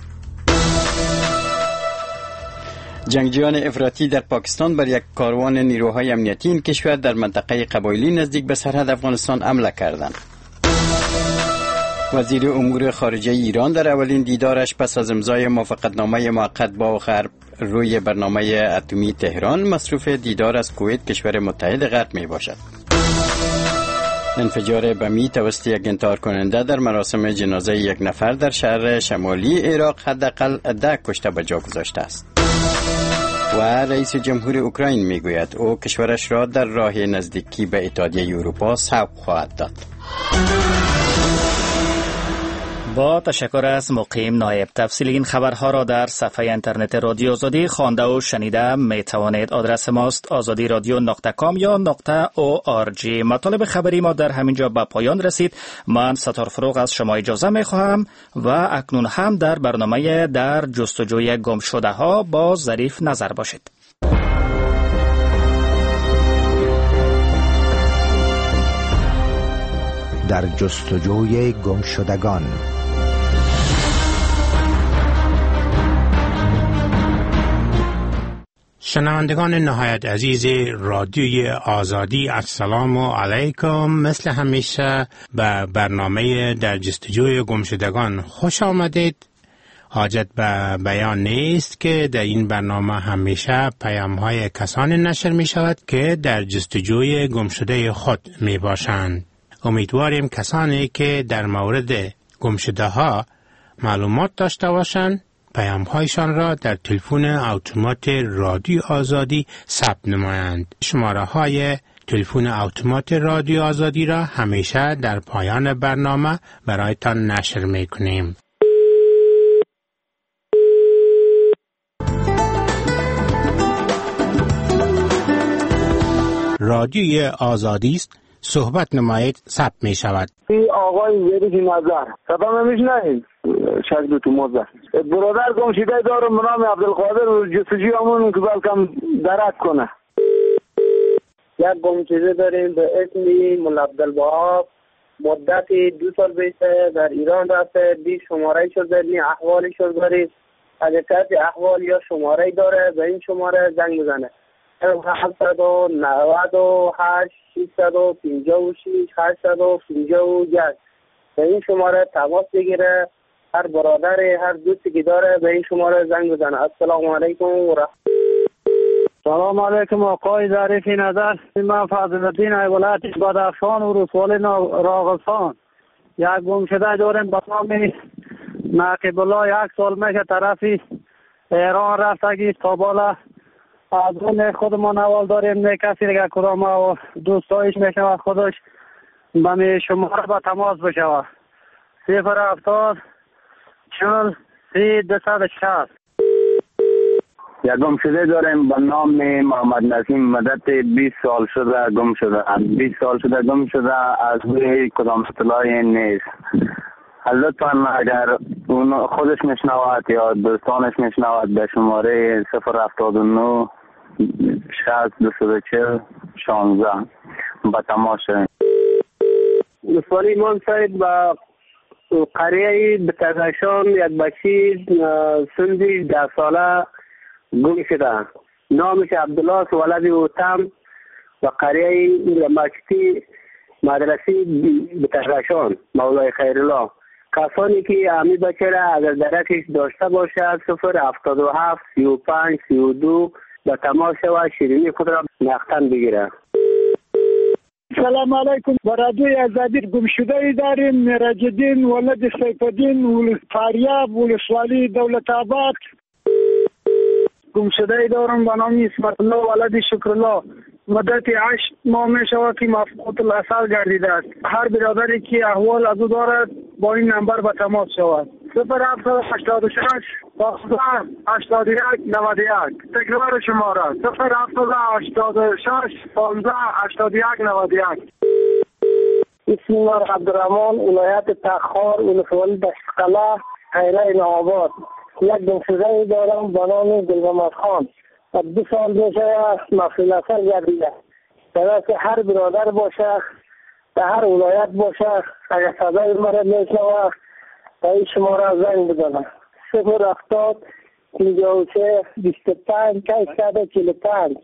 جنگجویان افراطی در پاکستان بر یک کاروان نیروهای امنیتی این کشور در منطقه قبایلی نزدیک به سرحد افغانستان حمله کردند. وزیر امور خارجه ایران در اولین دیدارش پس از امضای موافقتنامه موقت با غرب روی برنامه اتمی تهران مصروف دیدار از کویت کشور متحد غرب می باشد. انفجار بمی توسط یک انتحار کننده در مراسم جنازه یک نفر در شهر شمالی عراق حداقل ده کشته به جا گذاشته است. و رئیس جمهور اوکراین میگوید او کشورش را در راه نزدیکی به اتحادیه اروپا سوق خواهد داد. با تشکر از مقیم نایب. تفصیل این خبرها را در صفحه اینترنت رادیو آزادی خوانده و شنیده می توانید. آدرس ماست آزادی رادیو نقطه کام یا نقطه او آر جی. مطالب خبری ما در همینجا به پایان رسید. من ستار فروغ از شما اجازه می خواهم و اکنون هم در برنامه در جستجوی گم شده ها با ظریف نظر باشید. در جستجوی گم شدگان. شنوندگان نهایت عزیز رادیوی آزادی، السلام علیکم. مثل همیشه به برنامه در جستجوی گمشدگان خوش آمدید. حاجت به بیان نیست که در این برنامه همیشه پیام‌های کسانی نشر می شود که در جستجوی گمشده خود می باشند. امیدواریم کسانی که در مورد گمشده ها معلومات داشته باشند پیام‌هایشان را در تلفن اتومات رادیو آزادی ثبت نمایند. شماره های تلفن اتومات رادیو آزادی را همیشه در پایان برنامه برایتان نشر می‌کنیم. رادیوی آزادی است. صحبت نمایید ثبت می شود. آقای زیری نظر صدا میشنید شکل تو موزه برادر گمشده دارم به نام عبدالقادر جستجوی همون که بلکم درک کنه. یک گمشده داریم به اسم مولا عبدالوهاب، مدت دو سال بیشتر در ایران رفته. بی شماره شد داریم، احوالی شد داریم. اگر کسی احوال یا شماره داره به این شماره زنگ بزنه. هفتصد و نود و هشت ششصد و پنجاه و شش هشتصد و پنجاه و یک به این شماره تماس بگیره. هر برادر هر دوستی که داره به این شماره زنگ بزنه. السلام علیکم و رحمت. سلام علیکم آقای ظریف نظر. من فضل الدین ولایت بدخشان و ولسوالی راغستان. یک گمشده داریم به نام نقیب الله. یک سال میشه طرفی ایران رفتگی تا بالا از اون خودمون اول داریم. نه کسی دیگه کدام و دوستایش میشنوه خودش به می شماره به تماس بشوه. صفر هفتاد چل سی دوصد و شصت. یک گمشده داریم به نام محمد نسیم. مدت بیست سال شده گم شده. بیست سال شده گم شده. از روی کدام اطلاعی نیست. لطفاً اگر اون خودش میشنواد یا دوستانش میشنواد به شماره صفر هفتاد و نه شصت دویست و چهل شانزده با تماس شدیم. سوالی من سید با قریه به تزشان یک بچی سندی ده ساله گم شده. نامش عبدالله ولد اوتم و قریه مکتی مدرسه بترشان مولای خیرالله. کسانی که امی بچه را اگر درکش داشته باشد صفر هفتاد و هفت سی و پنج سی و دو به تماس و شیرینی خود را نقدن بگیره. سلام علیکم. با رادیوی آزادی گمشده ای داریم. میراجدین ولد سیفالدین ولد فاریاب ولسوالی دولت آباد. گمشده ای دارم به نام اسمت الله ولد شکرالله. مدت هشت ماه می شود که مفقود الاثر گردیده است. هر برادری که احوال از او دارد با این نمبر به تماس شود. صفر هفتصد هشتاد و شش پانزده هشتاد و یک نود و یک. تکرار شماره صفر هفتصد هشتاد و شش پانزده هشتاد و یک نود و یک. اسم الله عبدالرحمن، ولایت تخار، ولسوالی دشتقلا، خیره نوآباد. یک گمشده دارم به نام گلمحمد خان. دو سال میشه مفعول اثر گردیده. در هر برادر باشه، در هر ولایت باشه، اگر صدای مرا میشنوه تا این شماره زنگ بزنه. صفر هفتاد پنجاه و سه بیست و پنج صد و چهل و پنج.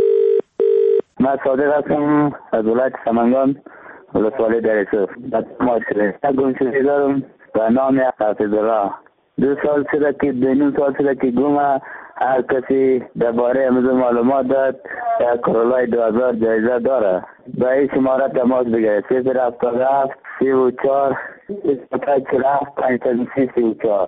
من صادق هستم از ولایت سمنگان، ولسوالی در یوسف. بعد ما شده گمشده دارم به نام حفظالله. دو سال شده که دو نیم سال شده که گمه. هر کسی درباره امروز معلومات داد در کرولای دو هزار جایزه داره. به این شماره تماس بگیرید. صفر هفتاد و هفت سی و چهار بیست و پنج چهل و هفت پنجصد و سی سی و چهار.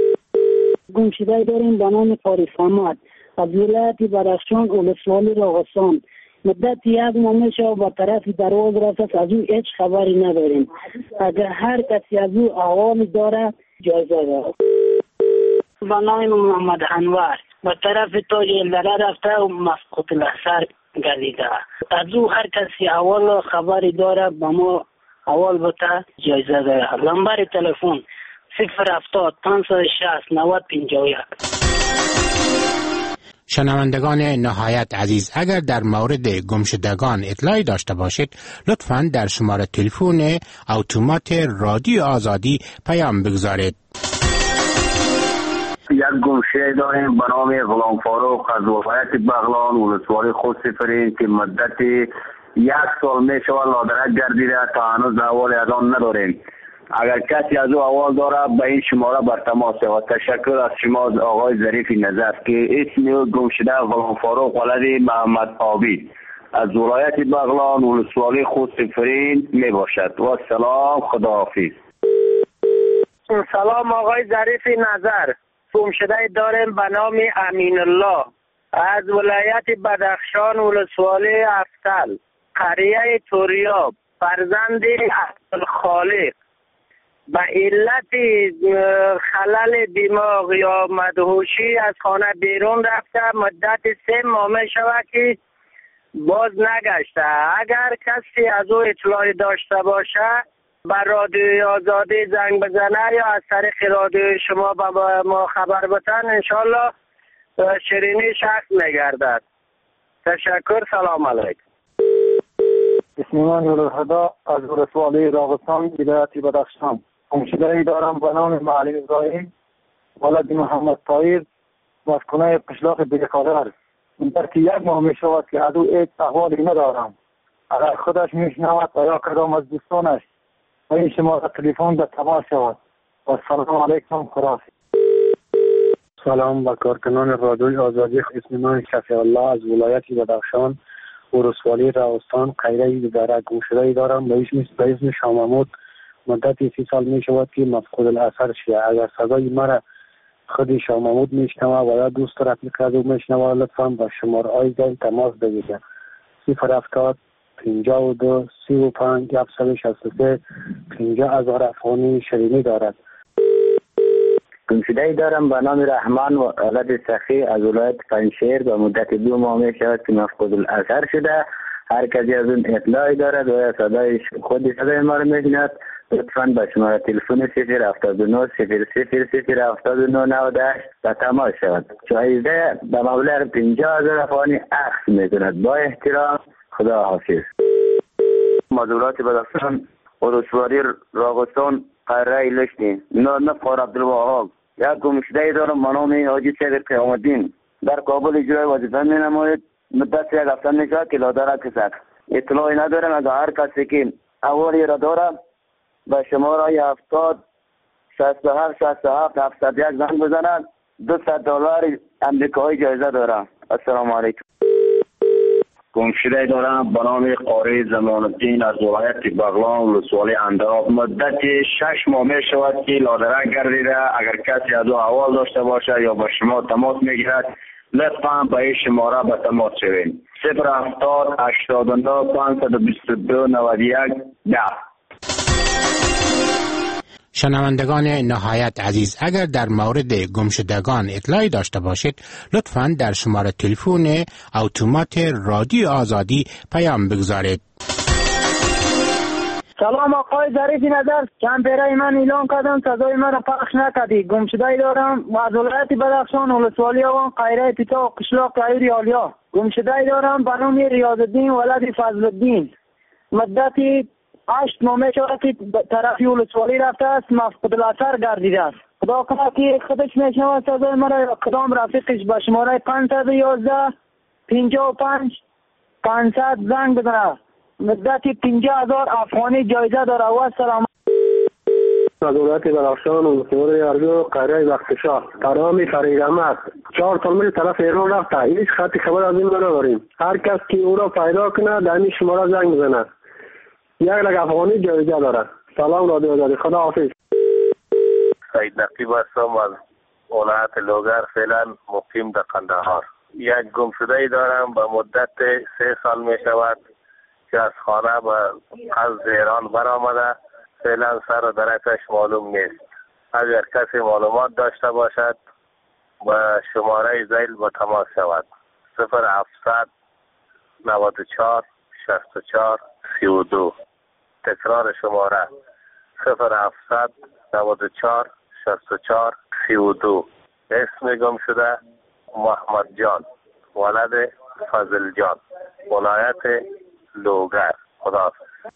گمشده داریم به نام فاریس احمد از ولایت بدخشان، ولسوالی راغستان. مدت یک ماه میشه با طرف درواز رفت، از او هیچ خبری نداریم. اگر هر کسی از او احوالی داره جایزه داره. به نام محمد انور با طرف تاج الدره رفته و مفقود الاثر گردیده. از او هر کسی احوال خبری داره به ما احوال بده جایزه داره. نمبر تلفن صفر هفتاد پانصد و شصت نود پنجاه و یک. شنوندگان نهایت عزیز، اگر در مورد گمشدگان اطلاعی داشته باشید لطفاً در شماره تلفن اتومات رادیو آزادی پیام بگذارید. یک گمشده داریم به نام غلام فاروق از ولایت بغلان، ولسوالی خود سفرین که مدت یک سال می شود لادرک گردیده تا هنوز احوال از آن نداریم. اگر کسی از او احوال داره به این شماره بر تماس شود. تشکر از شما آقای ظریف نظر که اسم گمشده غلام فاروق ولد محمد عابد از ولایت بغلان، ولسوالی خود سفرین می باشد. و سلام، خداحافظ. سلام آقای ظریف نظر. گمشده داریم به نام امین الله از ولایت بدخشان، ولسوالی افتل، قریه توریاب، فرزند عبدالخالق. به علت خلل دماغ یا مدهوشی از خانه بیرون رفته. مدت سه ماه می شود که باز نگشته. اگر کسی از او اطلاعی داشته باشه به رادیوی آزادی زنگ بزنه یا از طریق رادیوی شما به ما خبر بتن، انشالله شیرینی شخص نگردد. تشکر. سلام علیکم. اسم من نورالهدی از ولسوالی راغستان، ولایت بدخشان. گمشده ای دارم به نام معلم ابراهیم ولد محمد طاهر، مسکنه قشلاق بیکالر. در که یک ماه می شود که از او هیچ احوالی ندارم. اگر خودش می شنود یا کدام از دوستانش و این شماره تلفن در تماس شود. و سلام علیکم. خداحافظ. سلام با کارکنان رادیوی آزادی. اسم من شفیع الله از ولایت بدخشان، ولسوالی راغستان، قریه دره. گمشده دارم به اسم شاه محمود. مدت سی سال می شود که مفقود الاثر شده. اگر صدای مرا خود شاه محمود می شنوه و یا دوست رفیق از او می شنوه لطفاً با شماره های زنگ تماس بگیرید. صفر هفتاد پنجاه و دو سی و پنج هفتصد و شصت و سه. پنجاه هزار افغانی شیرینی دارد. گمشده دارم به نام رحمان ولد سخی از ولایت پنجشیر. به مدت دو ماه می شود که مفقود الاثر شده. هر کسی از اون اطلاعی دارد و صدای خود صدای ما رو می‌شنود لطفاً به شماره تلفن صفر هفتاد و نه صفر صفر صفر هفتاد و نه نود و هشت به تماس شود. جایزه به مبلغ پنجاه هزار افغانی اخذ می‌کند. با احترام، خدا حافظ. مدولات بدخشان، ولسوالی راغستان، قریه لشتی. نه نه فار عبدالوهاب. یک گمشده دارم به نام حاجی سید قیام‌الدین در کابل اجرای وظیفه می نماید. مدت یک هفته میشه که لادر کسک اطلاعی ندارم. از هر کسی که اوالی را داره به شماره هفتاد شصت و هفت شصت و هفت هفتصد و یک زنگ بزنند. دویست دلار امریکایی جایزه داره. السلام علیکم. گمشده دارم به نام قاری زمان الدین از ولایت بغلان ولسوالی اندراب. مدت شش ماه می شود که لادرک گردیده. اگر کسی از او احوال داشته باشه یا با شما تماس میگیرد لطفا به این شماره به تماس شوید. صفر هفتاد هشتاد و نه پانصد و بیست و دو نود و یک ده. شنوندگان نهایت عزیز، اگر در مورد گمشدگان اطلاعی داشته باشید لطفاً در شماره تلفن اتومات رادیو آزادی پیام بگذارید. سلام آقای ظریف نظر، کمپیره من اعلان کردم صدای من را پخش نکردی. گمشده دارم از ولایت بدخشان ولسوالی آوان قیره پیتا و قشلاق عیوری آلیا. گمشده دارم به نام ریاض الدین ولد فضل الدین. مدتی هشت ماه می شود که طرفی ولسوالی رفته است، مفقود الاثر گردیده است. خدا کنه که خودش می شود صدای مرا یا کدام رفیقش به شماره پانصد و یازده پنجاه و پنج پانصد زنگ بزنه. مدتی پنجاه هزار افغانی جایزه داره. و سلام. از ولایت بدخشان ولسوالی اربیل قریه بختشاه ترام فرید احمد چهار سال میشه طرف ایران رفته. هیچ خطی خبر از این نداریم. هر کس که او را پیدا کنه در این شماره زنگ بزنه. یک لک افغانی جایزه داره. سلام رادیو آزادی. خدا حافظ. سید نقیب هستم از ولایت لوگر، فعلا مقیم در قندهار. یک گمشده دارم به مدت سه سال می شود که از خانه به قصد ایران برآمده. فعلا سر و درکش معلوم نیست. اگر کسی معلومات داشته باشد به شماره زیل با تماس شود. صفر هفتصد نود و چهار شصت و چهار سی و دو. تکرار شماره صفر هفتصد نود و چهار شصت و چهار سی و دو. اسم گم شده محمد جان ولد فضل جان، ولایت لوگر. خدا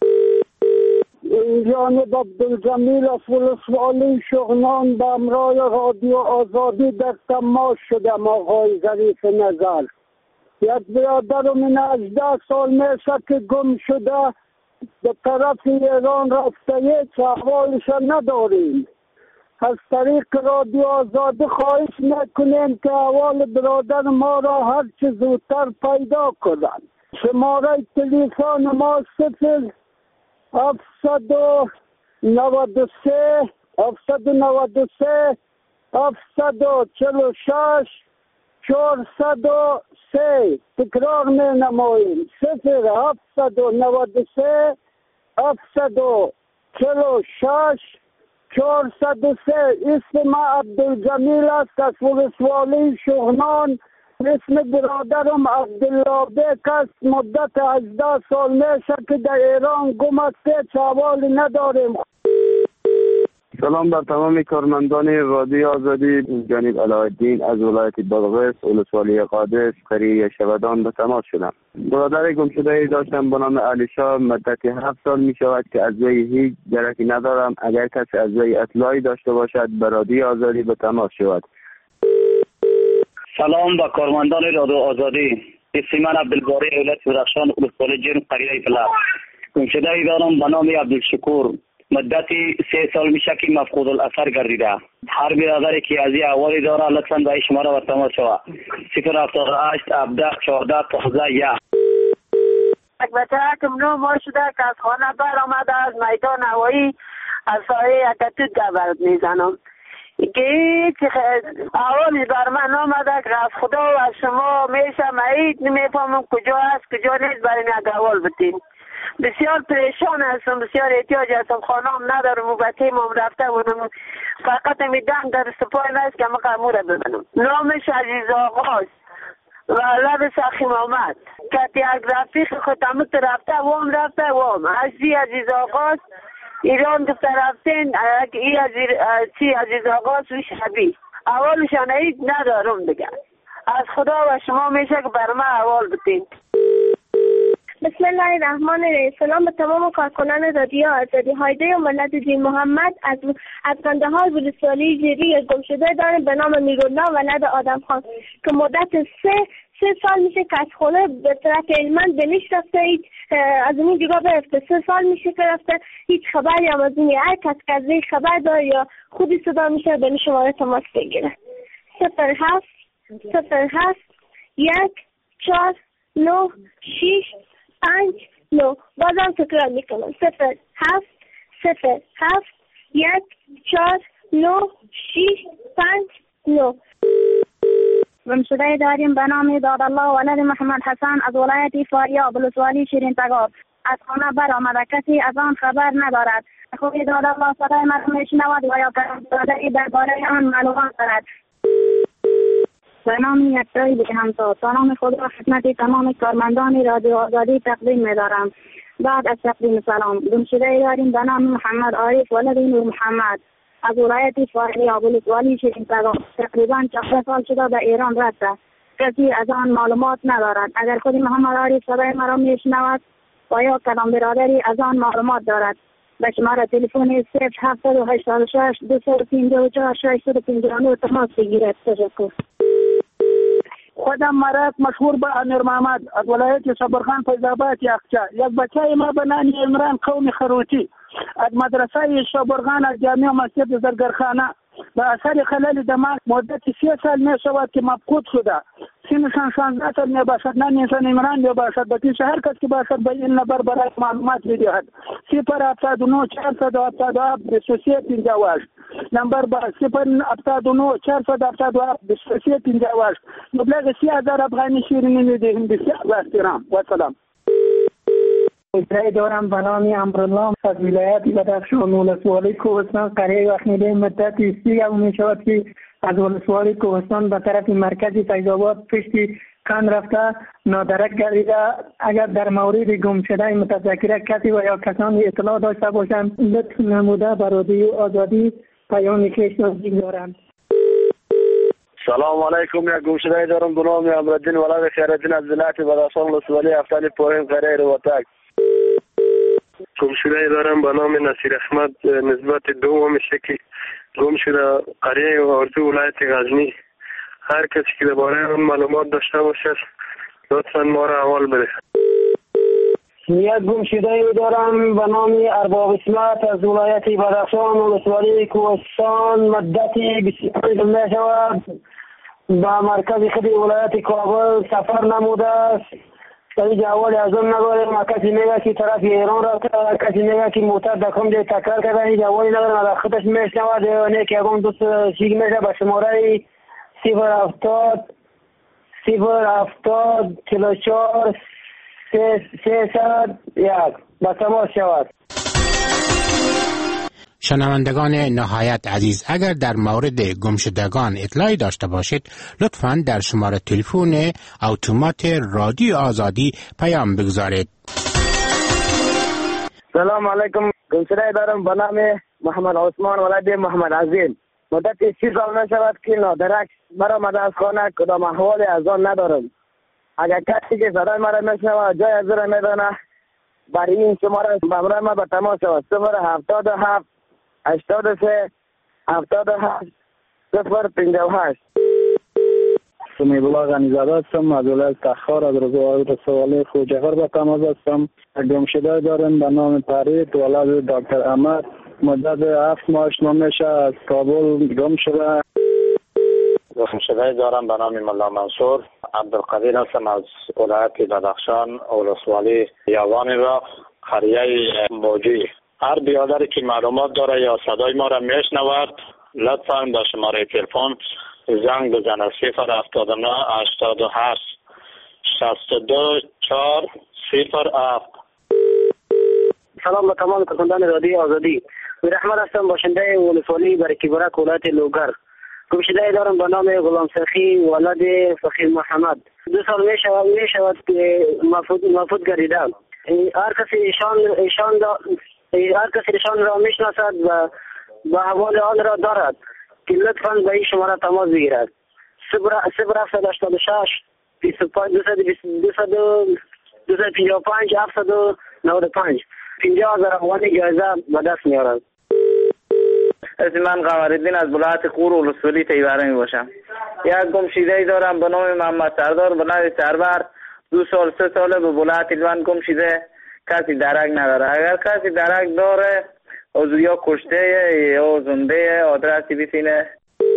جانب عبدالجمیل از ولسوالی شغنان به امرای رادیو آزادی در تماس شدم. آقای ظریف نظر، یک برادر من هجده سال میشه که گم شده، به طرف ایران رفته، یک احوالش نداریم. از طریق رادیو آزادی خواهش میکنیم که احوال برادر ما را هر چه زودتر پیدا کنند. شماره تلفن ما صفر هفتصد و نود و سه هفتصد و نود و سه هفتصد و چهل و شش چهارصد و سه. تکرار می نماییم صفر هفتصد و نود و سه هفتصد و چهل و شش چهارصد و سه. اسم ما عبدالجمیل است از ولسوالی شغنان. اسم برادرم عبدالله بیک است. مدت هجده سال میشه که در ایران گم است. هیچ احوالی نداریم. سلام بر تمام کارمندان رادیو آزادی. جانب علاءالدین از ولایت بادغیس ولسوالی قادس قریه شودان به تماس شدم. برادر گمشده داشتم به نام علیشا. مدت هفت سال می شود که از وی هیچ درکی ندارم. اگر کسی از وی اطلاعی داشته باشد به رادیو آزادی به تماس شود. سلام با کارمندان رادیو آزادی. اسم من عبدالباری ولایت بدخشان ولسوالی جرم قریه فلا. گمشده دارم به نام عبدالشکور. مدتی سه سال میشه که مفقود الاثر گردیده. هر برادری که از این احوالی داره لطفاً به این شماره به تماس شود. صفر هفتاد و هشت هفده چهارده پانزده یک. یک بچه که منو ما شده که از خانه بر آمده از میدان هوایی از سایه اکتود گبرد میزنم که هیچ احوالی بر من آمده که از خدا و از شما میشه معید نمیفهمم کجا هست کجا نیست برای یک احوال بتین. بسیار پریشان هستم، بسیار احتیاج هستم. خانم ندارم و بچه مام رفته بودم. فقط میدن در سپای نیست که مقامو را ببینم. نامش عزیز آقاست و لب سخی محمد که یک رفیق خودمت رفته وام رفته وام عزیز عزیز آقاست. ایران دفته رفتین ای چی عزیز آقاست و شبی اولشان عید ندارم دیگه. از خدا و شما میشه که بر من اول بتین. بسم الله الرحمن الرحیم. سلام به تمام کارکنان رادیو آزادی. هایده ملت دین محمد از از قندهار ولسوالی جری گم شده داریم به نام میرالله ولد آدم خان که مدت سه سه سال میشه که از خونه به طرف علمند بهش رفته، هیچ از این جگاه برفته. سه سال میشه که رفته، هیچ خبری هم از این. هر کس که از این خبر داره یا خودی صدا میشه به شماره تماس بگیره. صفر هفت صفر هفت یک چهار نه شیش پنج نو. بازم تکرار میکنم. صفر هفت صفر هفت یک چهار نه شیش پنج نو. گمشده داریم به نام دادالله ولد محمد حسن از ولایت فاریاب ولسوالی شیرین تگاب. از خانه برآمده، کسی از آن خبر ندارد. خوبی دادالله صدای مرا میشنود و یا برادری درباره آن معلومات دارد. به نام یکتایی به همتا سلام خود را خدمت تمام کارمندان رادیو آزادی تقدیم می‌دارم. بعد از تقدیم سلام، گمشده داریم به نام محمد عارف ولد نور محمد از ولایت فاریاب ولسوالی شیرین تگاب. تقریبا چهار سال شده به ایران رفته، کسی از آن معلومات ندارد. اگر خود محمد عارف صدای مرا میشنود و یا کدام برادری از آن معلومات دارد به شماره تلفن صفر هفت هشت شش دو پنج چهار شش پنج نه تماس بگیرد. تشکر. خودم مرد مشهور به امیر محمد از ولایت صبرخان فیض‌آباد یخچال. یک بچه ما به نام عمران قومی خروتی از مدرسه صبرخان از جامعه مسجد زرگرخانه به اثر خلل دماغ مدت سه سال می شود که مفقود شده. سنشان شانزده سال می باشد. نه انسان عمران می باشد. به پیش هر کس که باشد به این نبر برای معلومات بدهد. صفر هفتاد و نه چهارصد و هفتاد و هفت بیست و سه پنجاه و هشت. نمبر با صفر هفتاد و نه چهارصد و هفتاد و هفت بیست و سه پنجاه و هشت. مبلغ سی هزار افغانی شیرینی می دهیم. بسیار با احترام و سلام. ای دارم به نام امرالله از ولایت بدخشان ولسوالی کوهستان قریه وخنیده مدت سی او می شود که از ولسوالی کوهستان به طرف مرکز فیض‌آباد پشتی کان رفته نادرک گردیده. اگر در مورد گم شده متذکره کسی و یا کسانی اطلاع داشته باشند لطف نموده به رادیو آزادی پیام کش نزدیک دارند. سلام علیکم. یک گم شده دارم به نام امرالدین ولد خیرالدین از ولایت بدخشان ولسوالی افتال پوهیم قریه رواتک. گم شده دارم به نام نصیر احمد نسبت دوم میشه که گم شده قریه اردو ولایت غزنی. هر کسی که درباره اون معلومات داشته باشه لطفا ما را احوال بده. یک گم شده دارم به نام ارباب اسمت از ولایت بدخشان ولسوالی کوهستان مدت بیست و پنج می شود به مرکز خود ولایت کابل سفر نموده است. در اینجا اول از اون نداریم. کسی میگه که طرف ایران رفته، کسی میگه که موتر دکم دی تکرار کرده. اینجا اولی نداریم. در خودش میشنود نه که اگم دوست شیگ میشه به شماره صفر هفتاد صفر هفتاد چهل و چهار سیصد یک به تماس شود. شنوندگان نهایت عزیز، اگر در مورد گمشدگان اطلاعی داشته باشید لطفاً در شماره تلفن اتومات رادیو آزادی پیام بگذارید. سلام علیکم. گمشده دارم به نام محمد عثمان ولد محمد عظیم. مدت سی سال می شود که نادرک برآمده از خانه، کدام احوال از آن ندارم. اگر کسی که صدای مرا میشنود جای از را میدانه برای این شماره به ما به تماس شود. صفر هفتاد و هفت هشتاد و سه هفتاد و هشت صفر پنجاه و هشت. سمیع الله غنی‌زاده هستم از ولایت تخار از رسوالی خوجهر به تماس هستم. گمشده دارم به نام فرید ولد دکتر احمد مدت هفت ماه نمیشه از کابل گم شده. گمشده دارم به نام ملا منصور عبدالقدیر هستم از ولایت بدخشان ولسوالی یاوان را قریه موجی. هر بیادری که معلومات داره یا صدای ما را میشنود لطفاً به شماره تلفن زنگ بزنه. صفر هفتاد و نه هشتاد و هشت شصت و دو چهار صفر هفت. سلام به تمام کارکنان رادیو آزادی. میر احمد هستم، باشنده ولسوالی برکیبرک ولایت لوگر. گمشده دارم به نام غلام سخی ولد فقیر محمد. دو سال می شود می شود که مفقود مفقود گردیده. هر کسی ایشان ایشان هر کسی ایشان را میشناسد و با حوال آن را دارد که لطفاً به این شماره تماس بگیرد. صفر هفتصد و هشتاد و شش بیست و پنج دویست دو صد و پنجاه و پنج هفتصد و نود و پنج پنجاه هزار افغان جایزه به دست میارد. اسم من قمرالدین از ولایت قور ولسوالی تیوره می باشم. یک گمشده دارم به نام محمد سردار به نام سرور. دو سال سه ساله به ولایت هلمند گم شده، کسی درک نداره. اگر کسی درک داره از یا کشته یا زنده آدرسی بسینه.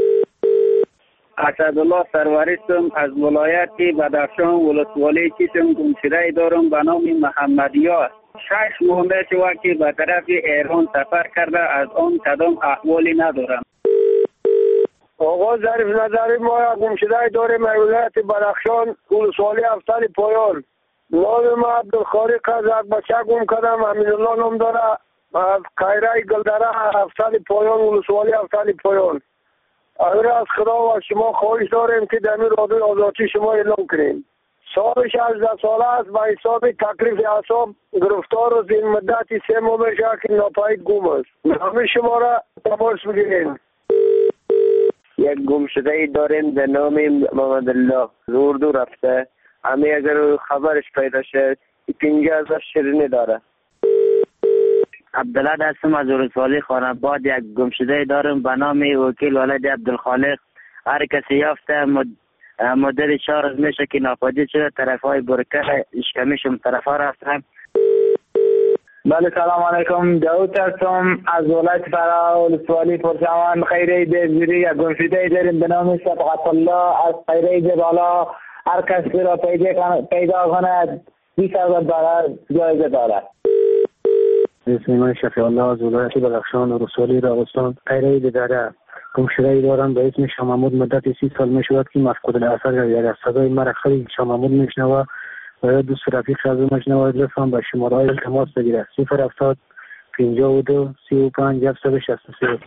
اسدالله سروریستم از ولایت بدخشان ولسوالی چیتم گمشده دارم به نام محمدیار. شش ماه میشه که به طرف ایران سفر کرده، از آن کدام احوالی ندارم. آقا ظریف نظری ما گمشده داریم ولایت بدخشان ولسوالی افسر پایان. نام ما عبدالخالق از یک بچه گم کردم، امین الله نام داره، از قیره گلدره افسر پایان ولسوالی افسر پایان. اگر از خدا و شما خواهش داریم که در این رادیو آزادی شما اعلام کنیم. سالش هجده ساله است، به حساب تکلیف اعصاب گرفتار و زیر مدت سه ماه میشه که ناپدید گم است. همه شما را تماس بگیرین. یک گمشده داریم به نام محمد الله زوردو رفته. همه اگر خبرش پیدا شد پنجاه هزار شیرینی داره. عبدالله دستم از ولسوالی خاناباد یک گمشده دارم به نام وکیل ولد عبدالخالق. هر کسی یافته مد... مدت چهار روز میشه که ناپدید شده. طرف های برکه اشکمیشم طرف ها رفتم. بله سلام علیکم، داود هستم از ولایت فرا ولسوالی پرچمان خیره دیزیری. یک گمشده داریم به نام شفقت الله از خیره جبالا. هر کسی را پیدا کند بیست هزار دلار جایزه دارد. اسم من شفیع الله از ولایت بدخشان ولسوالی راغستان خیره دیداره. گمشده دارم به اسم شاه محمود. مدت سی سال می شود که مفقود الاثر گردیده. صدای مرا خیلی شاه محمود میشنوه و دوست رفیق از میشنوه. لطفا به شماره های تماس بگیره صفر هفتاد پنجاه و دو سی و پنج هفتصد و شصت و سه.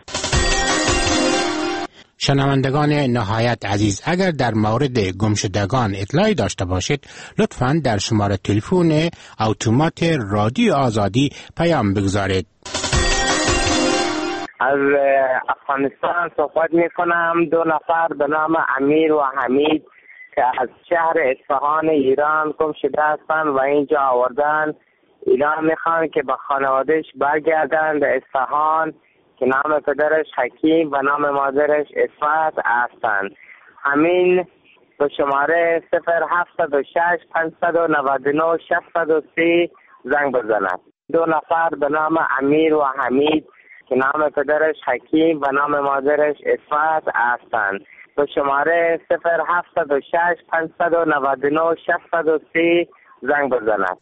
شنوندگان نهایت عزیز، اگر در مورد گمشدگان اطلاعی داشته باشید لطفاً در شماره تلفن اتومات رادیو آزادی پیام بگذارید. از افغانستان صحبت می کنم. دو نفر به نام امیر و حمید که از شهر اصفهان ایران گم شده هستند و اینجا آوردن. ایران میخوان که به خانوادهش برگردن به اصفهان که نام پدرش حکیم و نام مادرش اسمت هستند. همین به شماره صفر هفتصد و شش پانصد و نود و نه ششصد و سی زنگ بزنند. دو نفر به نام امیر و حمید که نام پدرش حکیم و نام مادرش اسمت هستند. به شماره صفر هفتصد و شش پانصد و نود و نه ششصد و سی زنگ بزنند.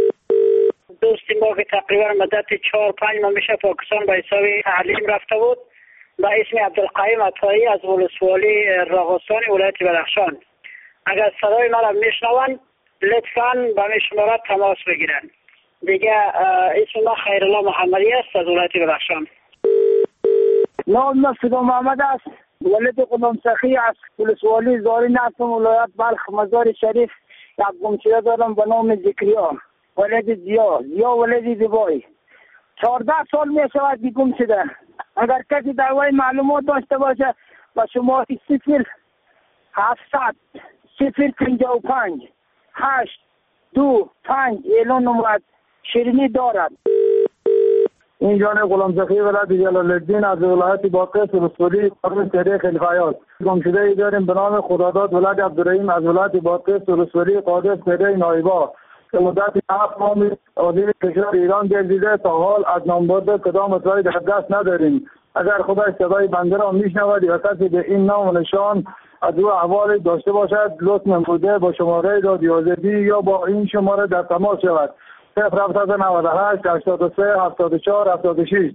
دوستی ما که تقریبا مدت چهار پنج ماه میشه پاکستان به حساب تعلیم رفته بود، به اسم عبدالقیم عطایی از ولسوالی راغستان ولایت بدخشان. اگر صدای مرا میشنون لطفاً به من شماره تماس بگیرن. دیگه اسم ما خیرالله محمدی است از ولایت بدخشان. نام من فدا محمد است، ولد غلام سخی از ولسوالی زاری نفتم ولایت بلخ مزار شریف. یک گمشده دارم به نام ذکریا ولد زیا زیا ولد زیبایی. چهارده سال می شود که گم شده. اگر کسی دعوی معلومات داشته باشه با شما صفر هفتصد صفر پنجاه و پنج هشت دو پنج اعلان نمرد شیرینی دارد. این جان غلام سخی ولد جلال الدین از ولایت باقیس ولسوالی قرن سری خلفایات. گمشده ای داریم به نام خداداد ولد عبدالرحیم از ولایت باقیس ولسوالی قادس سری نایبا که مدت هفت ماه عضو کشور ایران گردیده. تا حال از نامبرد کدام اطلاعی در دست نداریم. اگر خدا صدای بنده را میشنود یا کسی به این نام و نشان از او احوال داشته باشد لطف نموده با شماره رادیو آزادی یا با این شماره در تماس شود. صفر هفتصد و نود و هشت هشتاد و سه هفتاد و چهار هفتاد و شش.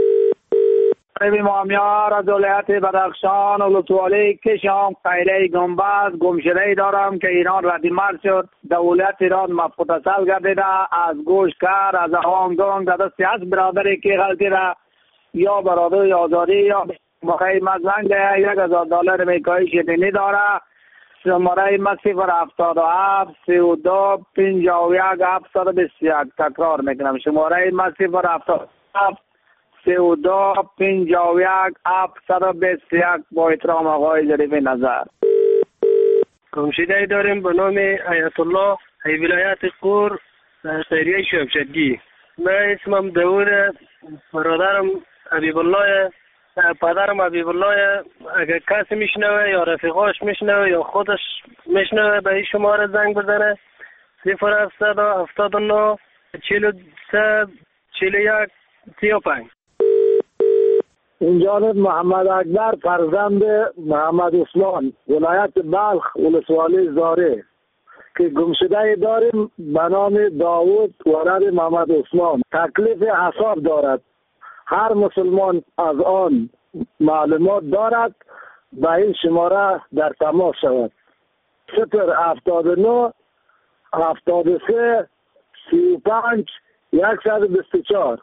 نبی مامیار از ولایت بدخشان ولسوالی کشام خیره گنبد. گمشده دارم که ایران ردیمرد شد. دولت ایران مفقودسل گردیده. از گوشکر از هانگونگ در دست از برادری که غلطی را یا برادر آزادی یا بخیر مزنگ یک هزار دلار میکایی شدینی داره. شماره ما صفر هفتاد و هفت سی و دو پنجاه و یک هفتصد و بیست و یک. تکرار میکنم شماره ما صفر هفتاد و هفت سی و دو پنجاه و یک هفتصد و بیست و یک. با احترام آقای ظریف نظر. گمشده داریم به نام آیت الله ای ولایت قور سریع شبشدی. من اسمم داود، برادرم حبیب الله، پدرم حبیب الله. اگر کسی میشنوه یا رفیقاش میشنوه یا خودش میشنوه به این شماره زنگ بزنه صفر هفتصد و هفتاد و نه چهل و سه چهل و یک سی و پنج. این جانب محمد اکبر فرزند محمد عثمان، ولایت بلخ، ولسوالی زاره، که گمشده داریم به نام داوود ولد محمد عثمان. تکلیف حساب دارد، هر مسلمان از آن معلومات دارد به این شماره در تماس شود. صفر هفتاد و نه هفتاد و سه سی و پنج یکصد و بیست و چهار.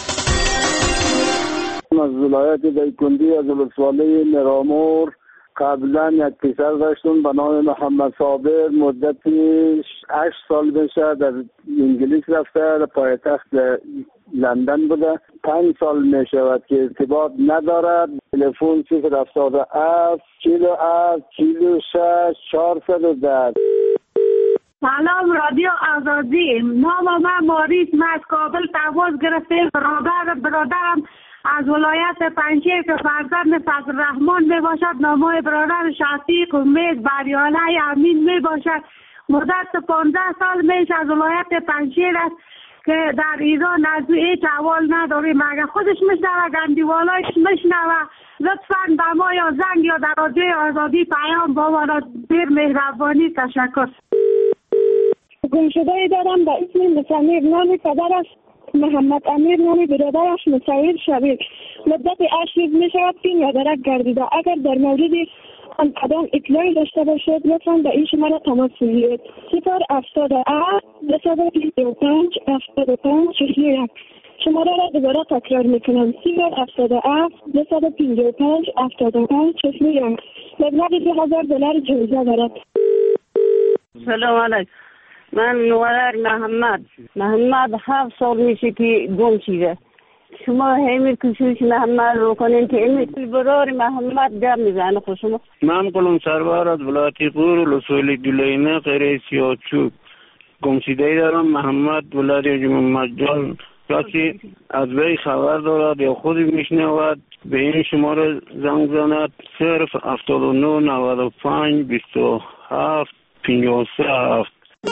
از ولایت دایکندی از ولسوالی میرامور قبلا یک پسر داشتم به نام محمد صابر، مدتی هشت سال میشه در انگلیس رفته، در پایتخت لندن بوده. پنج سال میشود که ارتباط ندارد. تلفن صفر هفتاد و هفت چهل و هفت چهل و شش چهارصد و ده. سلام رادیو آزادی. نام من ماریس، من از کابل تماس گرفتیم. برادر برادرم از ولایت پنجشیر که فرزند فضل رحمان می باشد. نامای برادر شفیق، امید، بریاله، امین می باشد. مدت پانزده سال میشه از ولایت پنجشیر است که در ایران از هیچ احوال نداریم. اگر خودش میشنوه، گندیوالایش میشنوه، لطفاً به ما یا زنگ یا در رادیو آزادی پیام بابانا. بیر مهربانی، تشکر. گمشده دارم به اسم مسامیر، نام پدرش محمد امیر، نام برادرش مسایر شبیب. مدت هشت روز می شود که مادرک گردیده. اگر در مورد آن قدم اطلاعی داشته باشد لطفاً به این شماره تماس بگیرید. صفر هفتاد و هفت دویست و بیست و پنج هفتاد و پنج چهل و یک. شماره را دوباره تکرار میکنم. صفر هفتاد و هفت دویست و پنجاه و پنج هفتاد و پنج چهل و یک. مبلغ دو هزار دلار جایزه دارد. سلام علیکم. من نوار محمد محمد هفت سال میشه که گم شده. شما همین کوشش محمد رو کنین که این برار محمد گم میزنه. خود شما. من قلم سربار از ولایت قور ولسوالی دولینه قریه سیاچوب. گم شده دارم محمد ولد محمد جان. کسی از وی خبر دارد یا خودی میشنود به این شماره زنگ زند. صرف هفتاد و نه نود و پنج بیست و هفت پنجاه و سه هفت.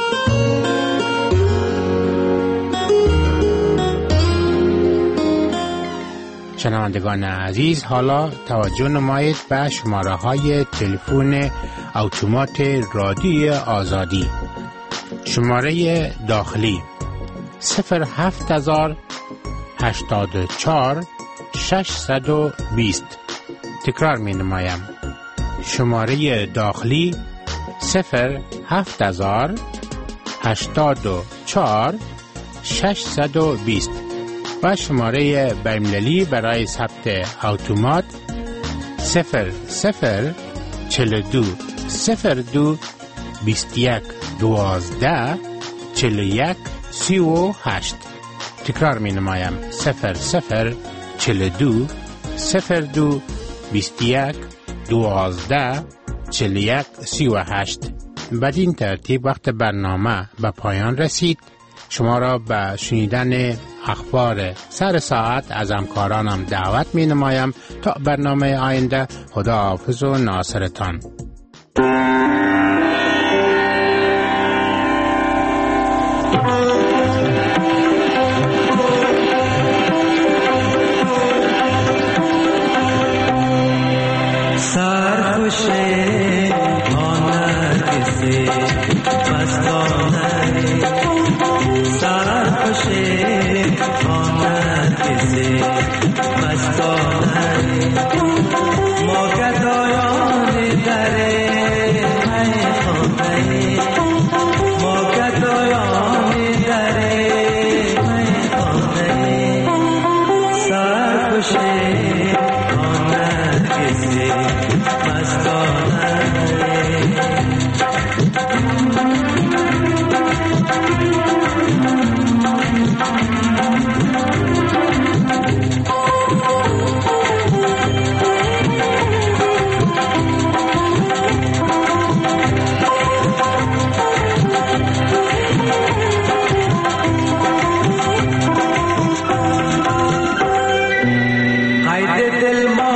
شنوندگان عزیز، حالا توجه نمایید به شماره های تلفن اتومات رادیو آزادی. شماره داخلی صفر هفت هزار هشتاد و چهار ششصد و بیست. تکرار می نمایم. شماره داخلی صفر هفت هزار هشتاد و چهار ششصد و بیست و شماره بین‌المللی برای ثبت اتومات صفر صفر چهل و دو صفر دو بیست و یک دوازده چهل و یک سی و هشت. تکرار می نمایم. صفر صفر چهل و دو صفر دو بیست و یک دوازده چهل و یک سی و هشت. بدین ترتیب وقت برنامه به پایان رسید. شما را به شنیدن اخبار سر ساعت از همکارانم دعوت می نمایم. تا برنامه آینده، خدا حافظ و ناصرتان. ما گدایان در درد دل ما